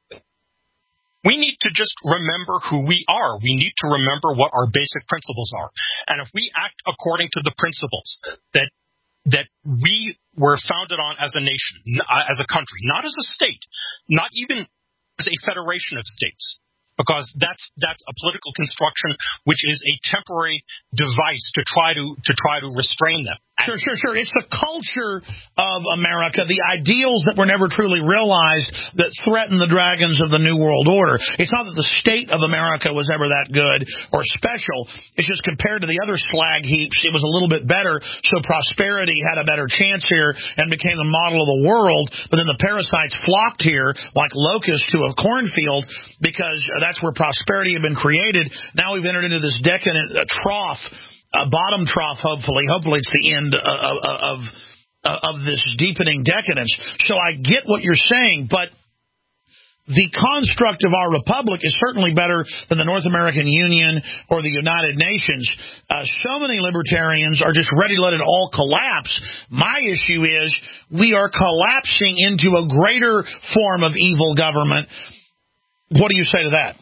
we need to just remember who we are. We need to remember what our basic principles are. And if we act according to the principles that that we were founded on as a nation, as a country, not as a state, not even as a federation of states, because that's that's a political construction which is a temporary device to try to to try to restrain them. Sure, sure, sure. It's the culture of America, the ideals that were never truly realized that threaten the dragons of the New World Order. It's not that the state of America was ever that good or special. It's just compared to the other slag heaps, it was a little bit better, so prosperity had a better chance here and became the model of the world. But then the parasites flocked here like locusts to a cornfield because that's where prosperity had been created. Now we've entered into this decadent uh, trough, a bottom trough, hopefully. Hopefully it's the end of, of, of this deepening decadence. So I get what you're saying, but the construct of our republic is certainly better than the North American Union or the United Nations. Uh, so many libertarians are just ready to let it all collapse. My issue is we are collapsing into a greater form of evil government. What do you say to that?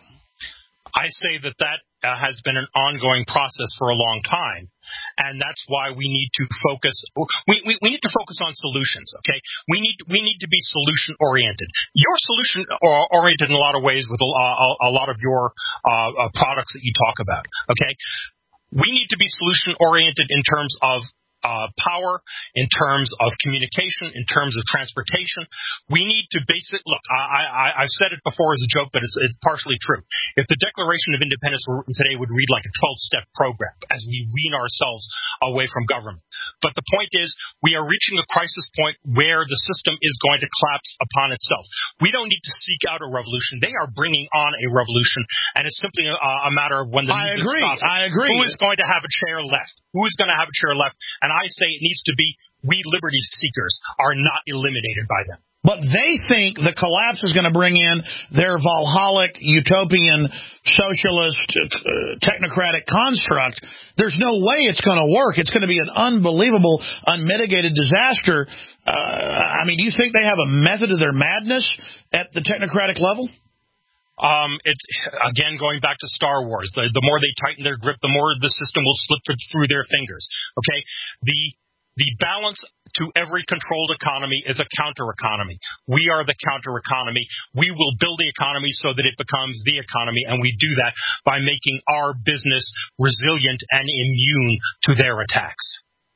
I say that that Uh, has been an ongoing process for a long time, and that's why we need to focus. We, we, we need to focus on solutions. Okay, we need we need to be solution oriented. You're solution oriented in a lot of ways with a, a, a lot of your uh, uh, products that you talk about. Okay, we need to be solution oriented in terms of Uh, power, in terms of communication, in terms of transportation. We need to base it. Look, I, I, I've said it before as a joke, but it's, it's partially true. If the Declaration of Independence were written today, it would read like a twelve-step program as we wean ourselves away from government. But the point is, we are reaching a crisis point where the system is going to collapse upon itself. We don't need to seek out a revolution. They are bringing on a revolution, and it's simply a, a matter of when the music I agree. stops. I agree. Who is going to have a chair left? Who is going to have a chair left? And I say it needs to be we liberty seekers are not eliminated by them. But they think the collapse is going to bring in their Valhalic, utopian, socialist, uh, technocratic construct. There's no way it's going to work. It's going to be an unbelievable, unmitigated disaster. Uh, I mean, do you think they have a method of their madness at the technocratic level? Um, it's, again, going back to Star Wars. The, the more they tighten their grip, the more the system will slip through their fingers. Okay? The The balance to every controlled economy is a counter-economy. We are the counter-economy. We will build the economy so that it becomes the economy, and we do that by making our business resilient and immune to their attacks.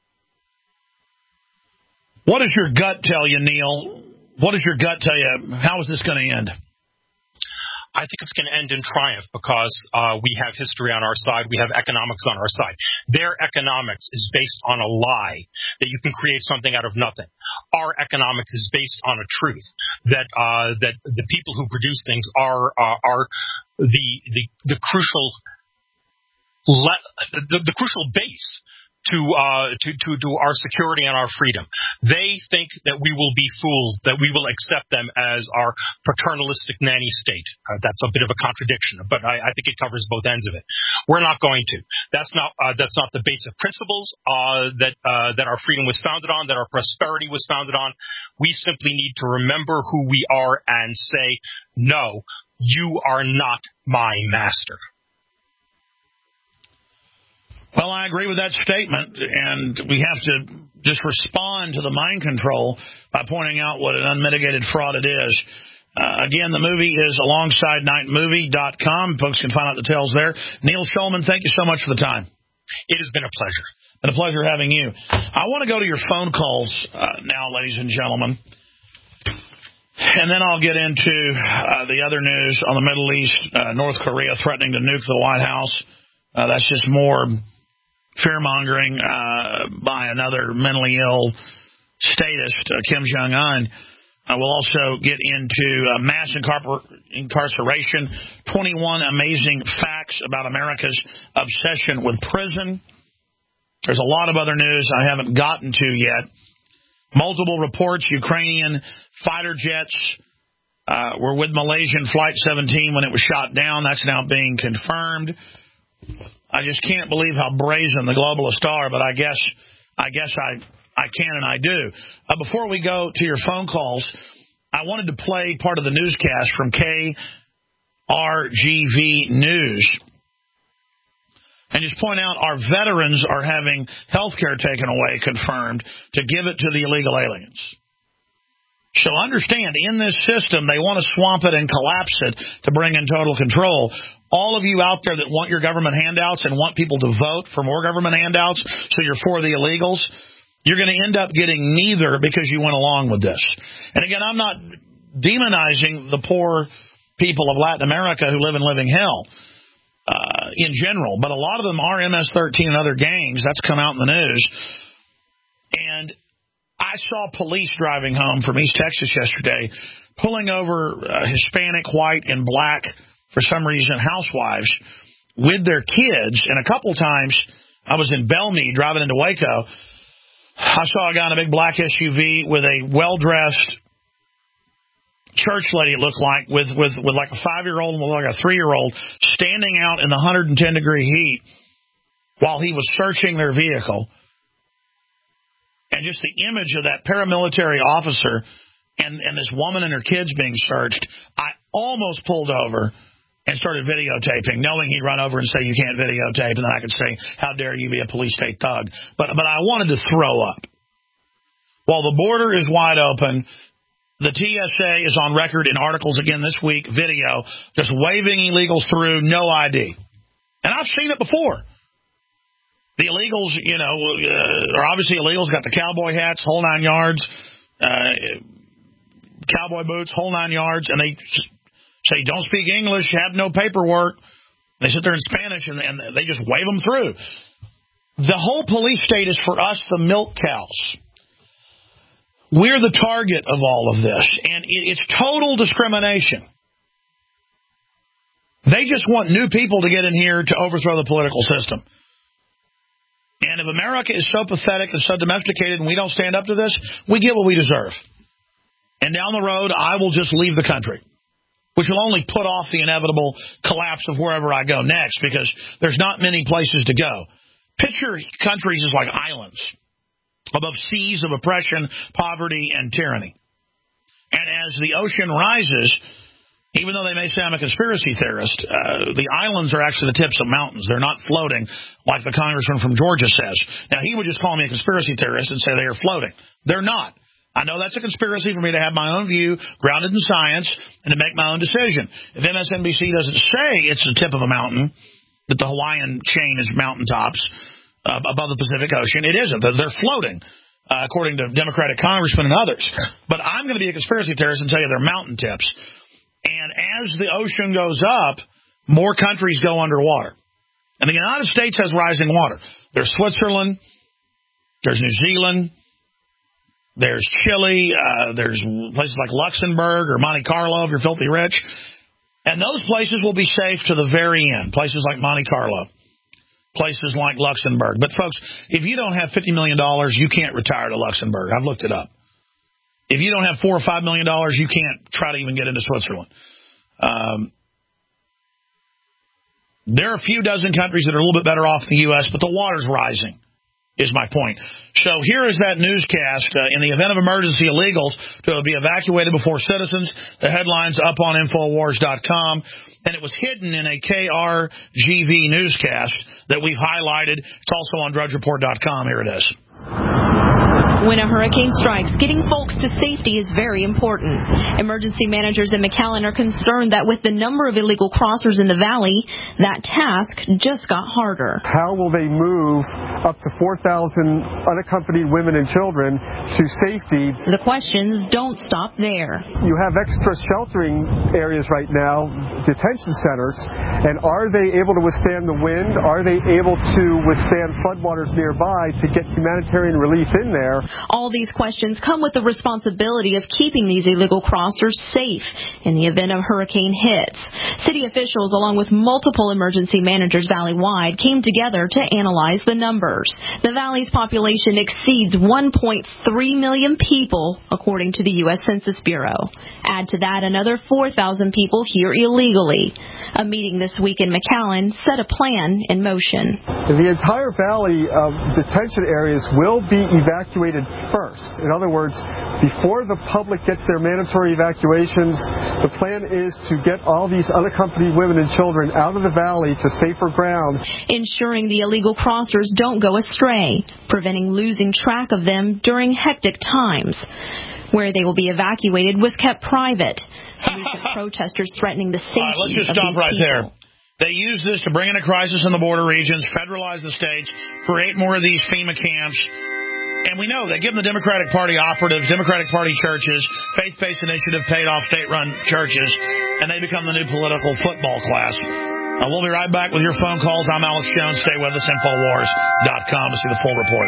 What does your gut tell you, Neil? What does your gut tell you? How is this going to end? I think it's going to end in triumph because uh, we have history on our side. We have economics on our side. Their economics is based on a lie that you can create something out of nothing. Our economics is based on a truth that uh, that the people who produce things are uh, are the the the crucial le- the, the crucial base to, uh, to, to, to our security and our freedom. They think that we will be fooled, that we will accept them as our paternalistic nanny state. Uh, that's a bit of a contradiction, but I, I think it covers both ends of it. We're not going to. That's not, uh, that's not the basic principles, uh, that, uh, that our freedom was founded on, that our prosperity was founded on. We simply need to remember who we are and say, no, you are not my master. Well, I agree with that statement, and we have to just respond to the mind control by pointing out what an unmitigated fraud it is. Uh, again, the movie is alongside night movie dot com. Folks can find out details there. Neil Schulman, thank you so much for the time. It has been a pleasure. Been a pleasure having you. I want to go to your phone calls uh, now, ladies and gentlemen. And then I'll get into uh, the other news on the Middle East, uh, North Korea threatening to nuke the White House. Uh, that's just more fear-mongering uh, by another mentally ill statist, uh, Kim Jong-un. Uh, we'll also get into uh, mass incarcer- incarceration, twenty-one amazing facts about America's obsession with prison. There's a lot of other news I haven't gotten to yet. Multiple reports, Ukrainian fighter jets uh, were with Malaysian Flight seventeen when it was shot down. That's now being confirmed. I just can't believe how brazen the globalists are, but I guess I guess I, I can and I do. Uh, before we go to your phone calls, I wanted to play part of the newscast from K R G V News and just point out our veterans are having health care taken away, confirmed, to give it to the illegal aliens. So understand, in this system, they want to swamp it and collapse it to bring in total control. All of you out there that want your government handouts and want people to vote for more government handouts, so you're for the illegals, you're going to end up getting neither because you went along with this. And again, I'm not demonizing the poor people of Latin America who live in living hell uh, in general, but a lot of them are M S thirteen and other gangs. That's come out in the news. And I saw police driving home from East Texas yesterday, pulling over uh, Hispanic, white, and black, for some reason, housewives with their kids. And a couple times, I was in Belmead driving into Waco. I saw a guy in a big black S U V with a well-dressed church lady, it looked like, with, with, with like a five-year-old and with like a three-year-old, standing out in the one hundred ten degree heat while he was searching their vehicle. And just the image of that paramilitary officer and, and this woman and her kids being searched, I almost pulled over and started videotaping, knowing he'd run over and say, you can't videotape, and then I could say, how dare you be a police state thug. But, but I wanted to throw up. While the border is wide open, the T S A is on record in articles again this week, video, just waving illegals through, no I D. And I've seen it before. The illegals, you know, uh, are obviously illegals, got the cowboy hats, whole nine yards, uh, cowboy boots, whole nine yards, and they say, don't speak English, have no paperwork. They sit there in Spanish, and, and they just wave them through. The whole police state is for us, the milk cows. We're the target of all of this, and it, it's total discrimination. They just want new people to get in here to overthrow the political system. And if America is so pathetic and so domesticated and we don't stand up to this, we get what we deserve. And down the road, I will just leave the country, which will only put off the inevitable collapse of wherever I go next, because there's not many places to go. Picture countries as like islands above seas of oppression, poverty, and tyranny. And as the ocean rises, even though they may say I'm a conspiracy theorist, uh, the islands are actually the tips of mountains. They're not floating like the congressman from Georgia says. Now, he would just call me a conspiracy theorist and say they are floating. They're not. I know that's a conspiracy for me to have my own view, grounded in science, and to make my own decision. If M S N B C doesn't say it's the tip of a mountain, that the Hawaiian chain is mountaintops uh, above the Pacific Ocean, it isn't. They're floating, uh, according to Democratic congressmen and others. But I'm going to be a conspiracy theorist and tell you they're mountain tips. And as the ocean goes up, more countries go underwater. And the United States has rising water. There's Switzerland. There's New Zealand. There's Chile. Uh, there's places like Luxembourg or Monte Carlo if you're filthy rich. And those places will be safe to the very end, places like Monte Carlo. places like Luxembourg. But, folks, if you don't have fifty million dollars, you can't retire to Luxembourg. I've looked it up. If you don't have four or five million dollars, you can't try to even get into Switzerland. Um, there are a few dozen countries that are a little bit better off than the U S, but the water's rising, is my point. So here is that newscast. Uh, in the event of emergency, illegals to be evacuated before citizens. The headline's up on Infowars dot com, and it was hidden in a K R G V newscast that we've highlighted. It's also on Drudge Report dot com. Here it is. When a hurricane strikes, getting folks to safety is very important. Emergency managers in McAllen are concerned that with the number of illegal crossers in the valley, that task just got harder. How will they move up to four thousand unaccompanied women and children to safety? The questions don't stop there. You have extra sheltering areas right now, detention centers, and are they able to withstand the wind? Are they able to withstand floodwaters nearby to get humanitarian relief in there? All these questions come with the responsibility of keeping these illegal crossers safe in the event a hurricane hits. City officials, along with multiple emergency managers valley-wide, came together to analyze the numbers. The valley's population exceeds one point three million people, according to the U S Census Bureau. Add to that another four thousand people here illegally. A meeting this week in McAllen set a plan in motion. The entire valley of detention areas will be evacuated first. In other words, before the public gets their mandatory evacuations, the plan is to get all these unaccompanied women and children out of the valley to safer ground. Ensuring the illegal crossers don't go astray, preventing losing track of them during hectic times. Where they will be evacuated was kept private. Recent protesters threatening the safety All right, let's just of stop these right people. there. They use this to bring in a crisis in the border regions, federalize the states, create more of these FEMA camps. And we know they give them the Democratic Party operatives, Democratic Party churches, faith-based initiative paid off state-run churches, and they become the new political football class. Uh, we'll be right back with your phone calls. I'm Alex Jones. Stay with us, Infowars dot com to see the full report.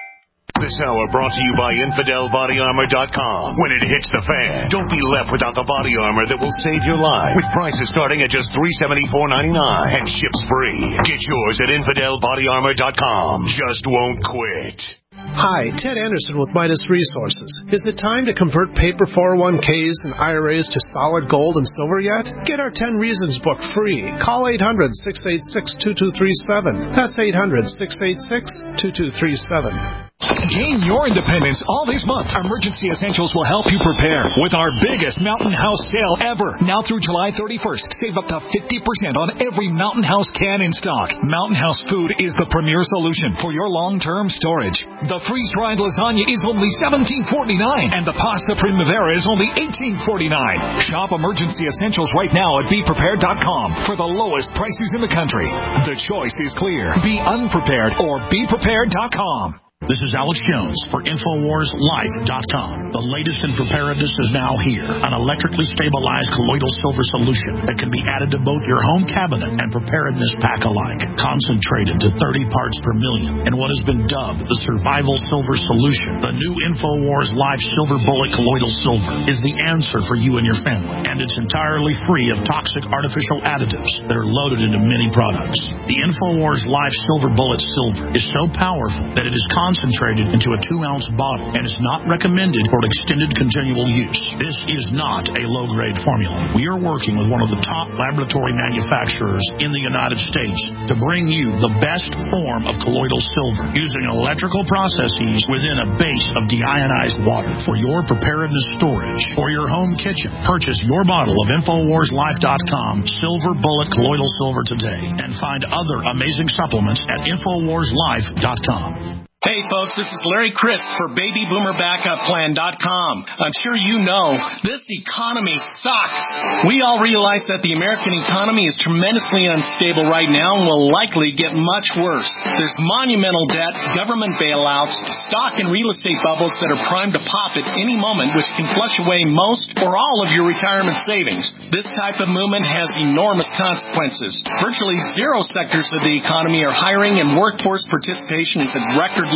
This hour brought to you by Infidel Body Armor dot com. When it hits the fan, don't be left without the body armor that will save your life. With prices starting at just three hundred seventy-four dollars and ninety-nine cents and ships free. Get yours at Infidel Body Armor dot com. Just won't quit. Hi, Ted Anderson with Midas Resources. Is it time to convert paper four oh one k's and I R As to solid gold and silver yet? Get our ten Reasons book free. Call eight hundred, six eight six, two two three seven. That's eight hundred, six eight six, two two three seven. Gain your independence all this month. Emergency Essentials will help you prepare with our biggest Mountain House sale ever. Now through July thirty-first, save up to fifty percent on every Mountain House can in stock. Mountain House food is the premier solution for your long-term storage. The freeze-dried lasagna is only seventeen forty-nine, and the pasta primavera is only eighteen forty-nine. Shop Emergency Essentials right now at be prepared dot com for the lowest prices in the country. The choice is clear. Be unprepared or be prepared dot com. This is Alex Jones for Infowars Life dot com. The latest in preparedness is now here. An electrically stabilized colloidal silver solution that can be added to both your home cabinet and preparedness pack alike. Concentrated to thirty parts per million in what has been dubbed the survival silver solution. The new Infowars Life Silver Bullet Colloidal Silver is the answer for you and your family. And it's entirely free of toxic artificial additives that are loaded into many products. The Infowars Life Silver Bullet Silver is so powerful that it is concentrated concentrated into a two-ounce bottle and is not recommended for extended continual use. This is not a low-grade formula. We are working with one of the top laboratory manufacturers in the United States to bring you the best form of colloidal silver using electrical processes within a base of deionized water for your preparedness storage or your home kitchen. Purchase your bottle of Infowars Life dot com Silver Bullet Colloidal Silver today and find other amazing supplements at Infowars Life dot com. Hey folks, this is Larry Crisp for baby boomer backup plan dot com. I'm sure you know, this economy sucks. We all realize that the American economy is tremendously unstable right now and will likely get much worse. There's monumental debt, government bailouts, stock and real estate bubbles that are primed to pop at any moment, which can flush away most or all of your retirement savings. This type of movement has enormous consequences. Virtually zero sectors of the economy are hiring and workforce participation is at record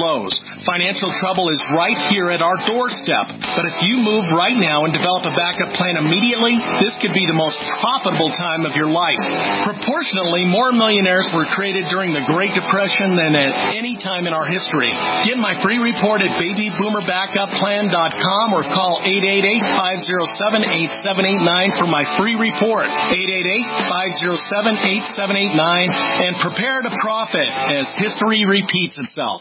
flows. Financial trouble is right here at our doorstep. But if you move right now and develop a backup plan immediately, this could be the most profitable time of your life. Proportionally, more millionaires were created during the Great Depression than at any time in our history. Get my free report at baby boomer backup plan dot com or call eight eight eight, five oh seven, eight seven eight nine for my free report. eight eight eight, five oh seven, eight seven eight nine and prepare to profit as history repeats itself.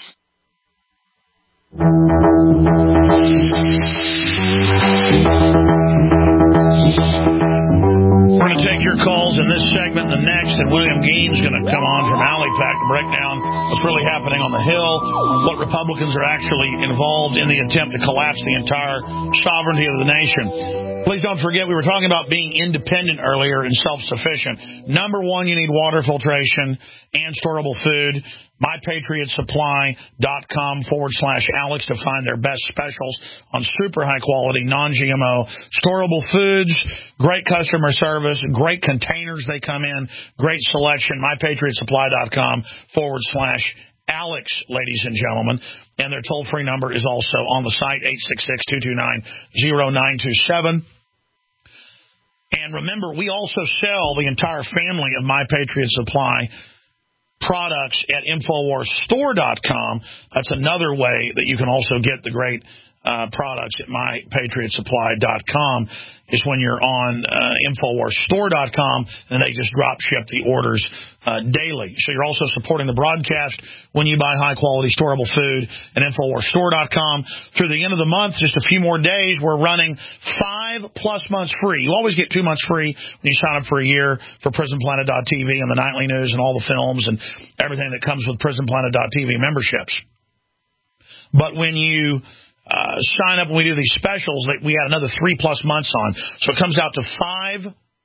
We're going to take your calls in this segment and the next, and William Gein's going to come on from Halifax to break down what's really happening on the Hill, what Republicans are actually involved in the attempt to collapse the entire sovereignty of the nation. Please don't forget, we were talking about being independent earlier and self-sufficient. Number one, you need water filtration and storable food. my patriot supply dot com forward slash Alex to find their best specials on super high-quality, non-G M O, storable foods, great customer service, great containers they come in, great selection. my patriot supply dot com forward slash Alex, ladies and gentlemen. And their toll-free number is also on the site, eight six six, two two nine, zero nine two seven. And remember, we also sell the entire family of My Patriot Supply products at infowars store dot com. That's another way that you can also get the great uh, products at my patriot supply dot com. Is when you're on uh, infowars store dot com, and they just drop ship the orders uh, daily. So you're also supporting the broadcast when you buy high-quality storable food at infowars store dot com. Through the end of the month, just a few more days, we're running five-plus months free. You always get two months free when you sign up for a year for prison planet dot t v and the nightly news and all the films and everything that comes with prison planet dot t v memberships. But when you Uh, sign up when we do these specials, we had another three-plus months on. So it comes out to five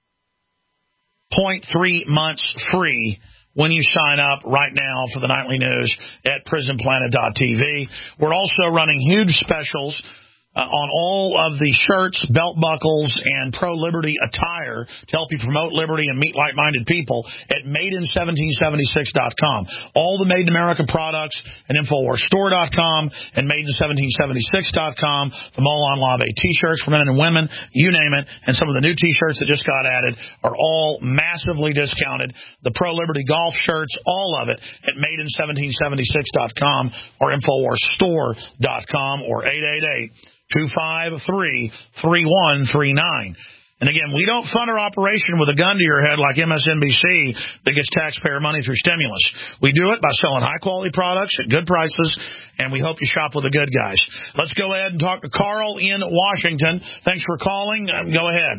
point three months free when you sign up right now for the nightly news at prison planet dot t v. We're also running huge specials Uh, on all of the shirts, belt buckles, and pro-liberty attire to help you promote liberty and meet like-minded people at made in seventeen seventy-six dot com. All the Made in America products at infowars store dot com and made in seventeen seventy-six dot com. The Molon Lave T-shirts for men and women, you name it, and some of the new T-shirts that just got added are all massively discounted. The pro-liberty golf shirts, all of it at made in seventeen seventy-six dot com or infowars store dot com or eight eight eight, two five three, three one three nine. And again, we don't fund our operation with a gun to your head like M S N B C that gets taxpayer money through stimulus. We do it by selling high-quality products at good prices, and we hope you shop with the good guys. Let's go ahead and talk to Carl in Washington. Thanks for calling. Um, go ahead.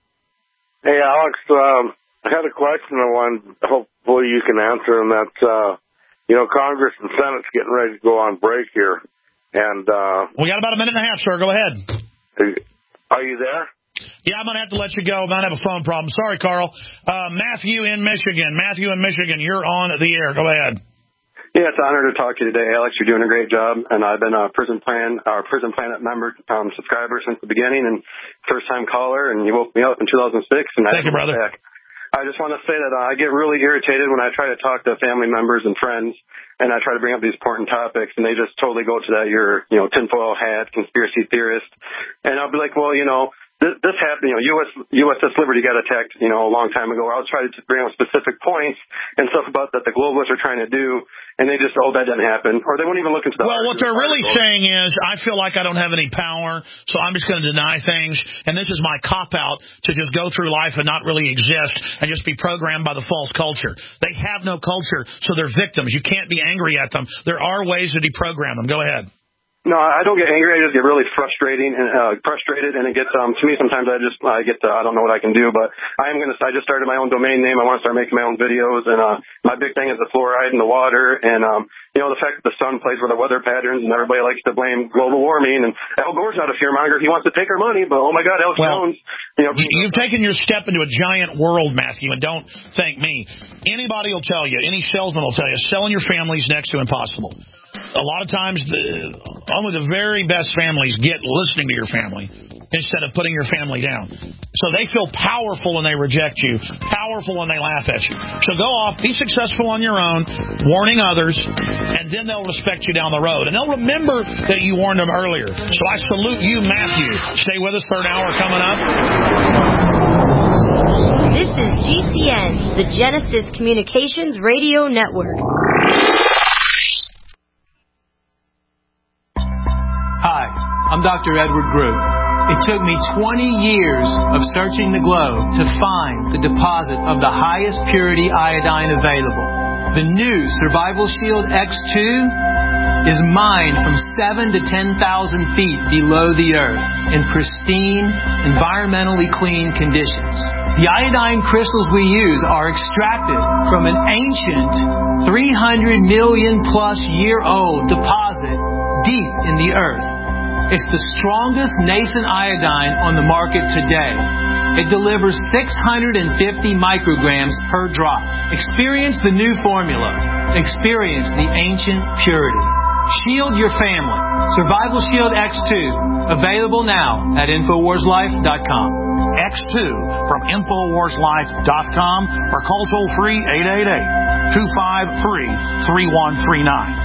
Hey, Alex, um, I had a question I wanted, hopefully you can answer, and that's, uh, you know, Congress and Senate's getting ready to go on break here. And uh, we got about a minute and a half, sir. Go ahead. Are you there? Yeah, I'm going to have to let you go. I might have a phone problem. Sorry, Carl. Uh, Matthew in Michigan. Matthew in Michigan, you're on the air. Go ahead. Yeah, it's an honor to talk to you today, Alex. You're doing a great job, and I've been a Prison Plan, our Prison Planet member, um, subscriber since the beginning, and first-time caller, and you woke me up in two thousand six. And Thank you, brother. Back. I just want to say that uh, I get really irritated when I try to talk to family members and friends, and I try to bring up these important topics, and they just totally go to that you're, you know, tinfoil hat, conspiracy theorist. And I'll be like, well, you know, this, this happened, you know, U S U S S Liberty got attacked, you know, a long time ago. I'll try to bring up specific points and stuff about that the globalists are trying to do, and they just, oh, that didn't happen. Or they won't even look into that. Well, what they're really saying is, I feel like I don't have any power, so I'm just going to deny things, and this is my cop-out to just go through life and not really exist and just be programmed by the false culture. They have no culture, so they're victims. You can't be angry at them. There are ways to deprogram them. Go ahead. No, I don't get angry. I just get really frustrating and uh, frustrated, and it gets um to me sometimes. I just I get to, I don't know what I can do, but I am gonna. I just started my own domain name. I want to start making my own videos, and uh, my big thing is the fluoride in the water, and um you know the fact that the sun plays with the weather patterns, and everybody likes to blame global warming. And Al Gore's not a fearmonger. He wants to take our money, but oh my God, Alex well, Jones. You know, you've taken your step into a giant world, Matthew, and don't thank me. Anybody will tell you, any salesman will tell you, selling your family is next to impossible. A lot of times, the, only the very best families get listening to your family instead of putting your family down. So they feel powerful when they reject you, powerful when they laugh at you. So go off, be successful on your own, warning others, and then they'll respect you down the road. And they'll remember that you warned them earlier. So I salute you, Matthew. Stay with us, third hour coming up. This is G C N, the Genesis Communications Radio Network. Hi, I'm Doctor Edward Groot. It took me twenty years of searching the globe to find the deposit of the highest purity iodine available. The new Survival Shield X two is mined from seven to ten thousand feet below the earth in pristine, environmentally clean conditions. The iodine crystals we use are extracted from an ancient three hundred million plus year old deposit deep in the earth. It's the strongest nascent iodine on the market today. It delivers six hundred fifty micrograms per drop. Experience the new formula. Experience the ancient purity. Shield your family. Survival Shield X two. Available now at Infowars Life dot com. X two from Infowars Life dot com or call toll free eight eight eight, two five three, three one three nine.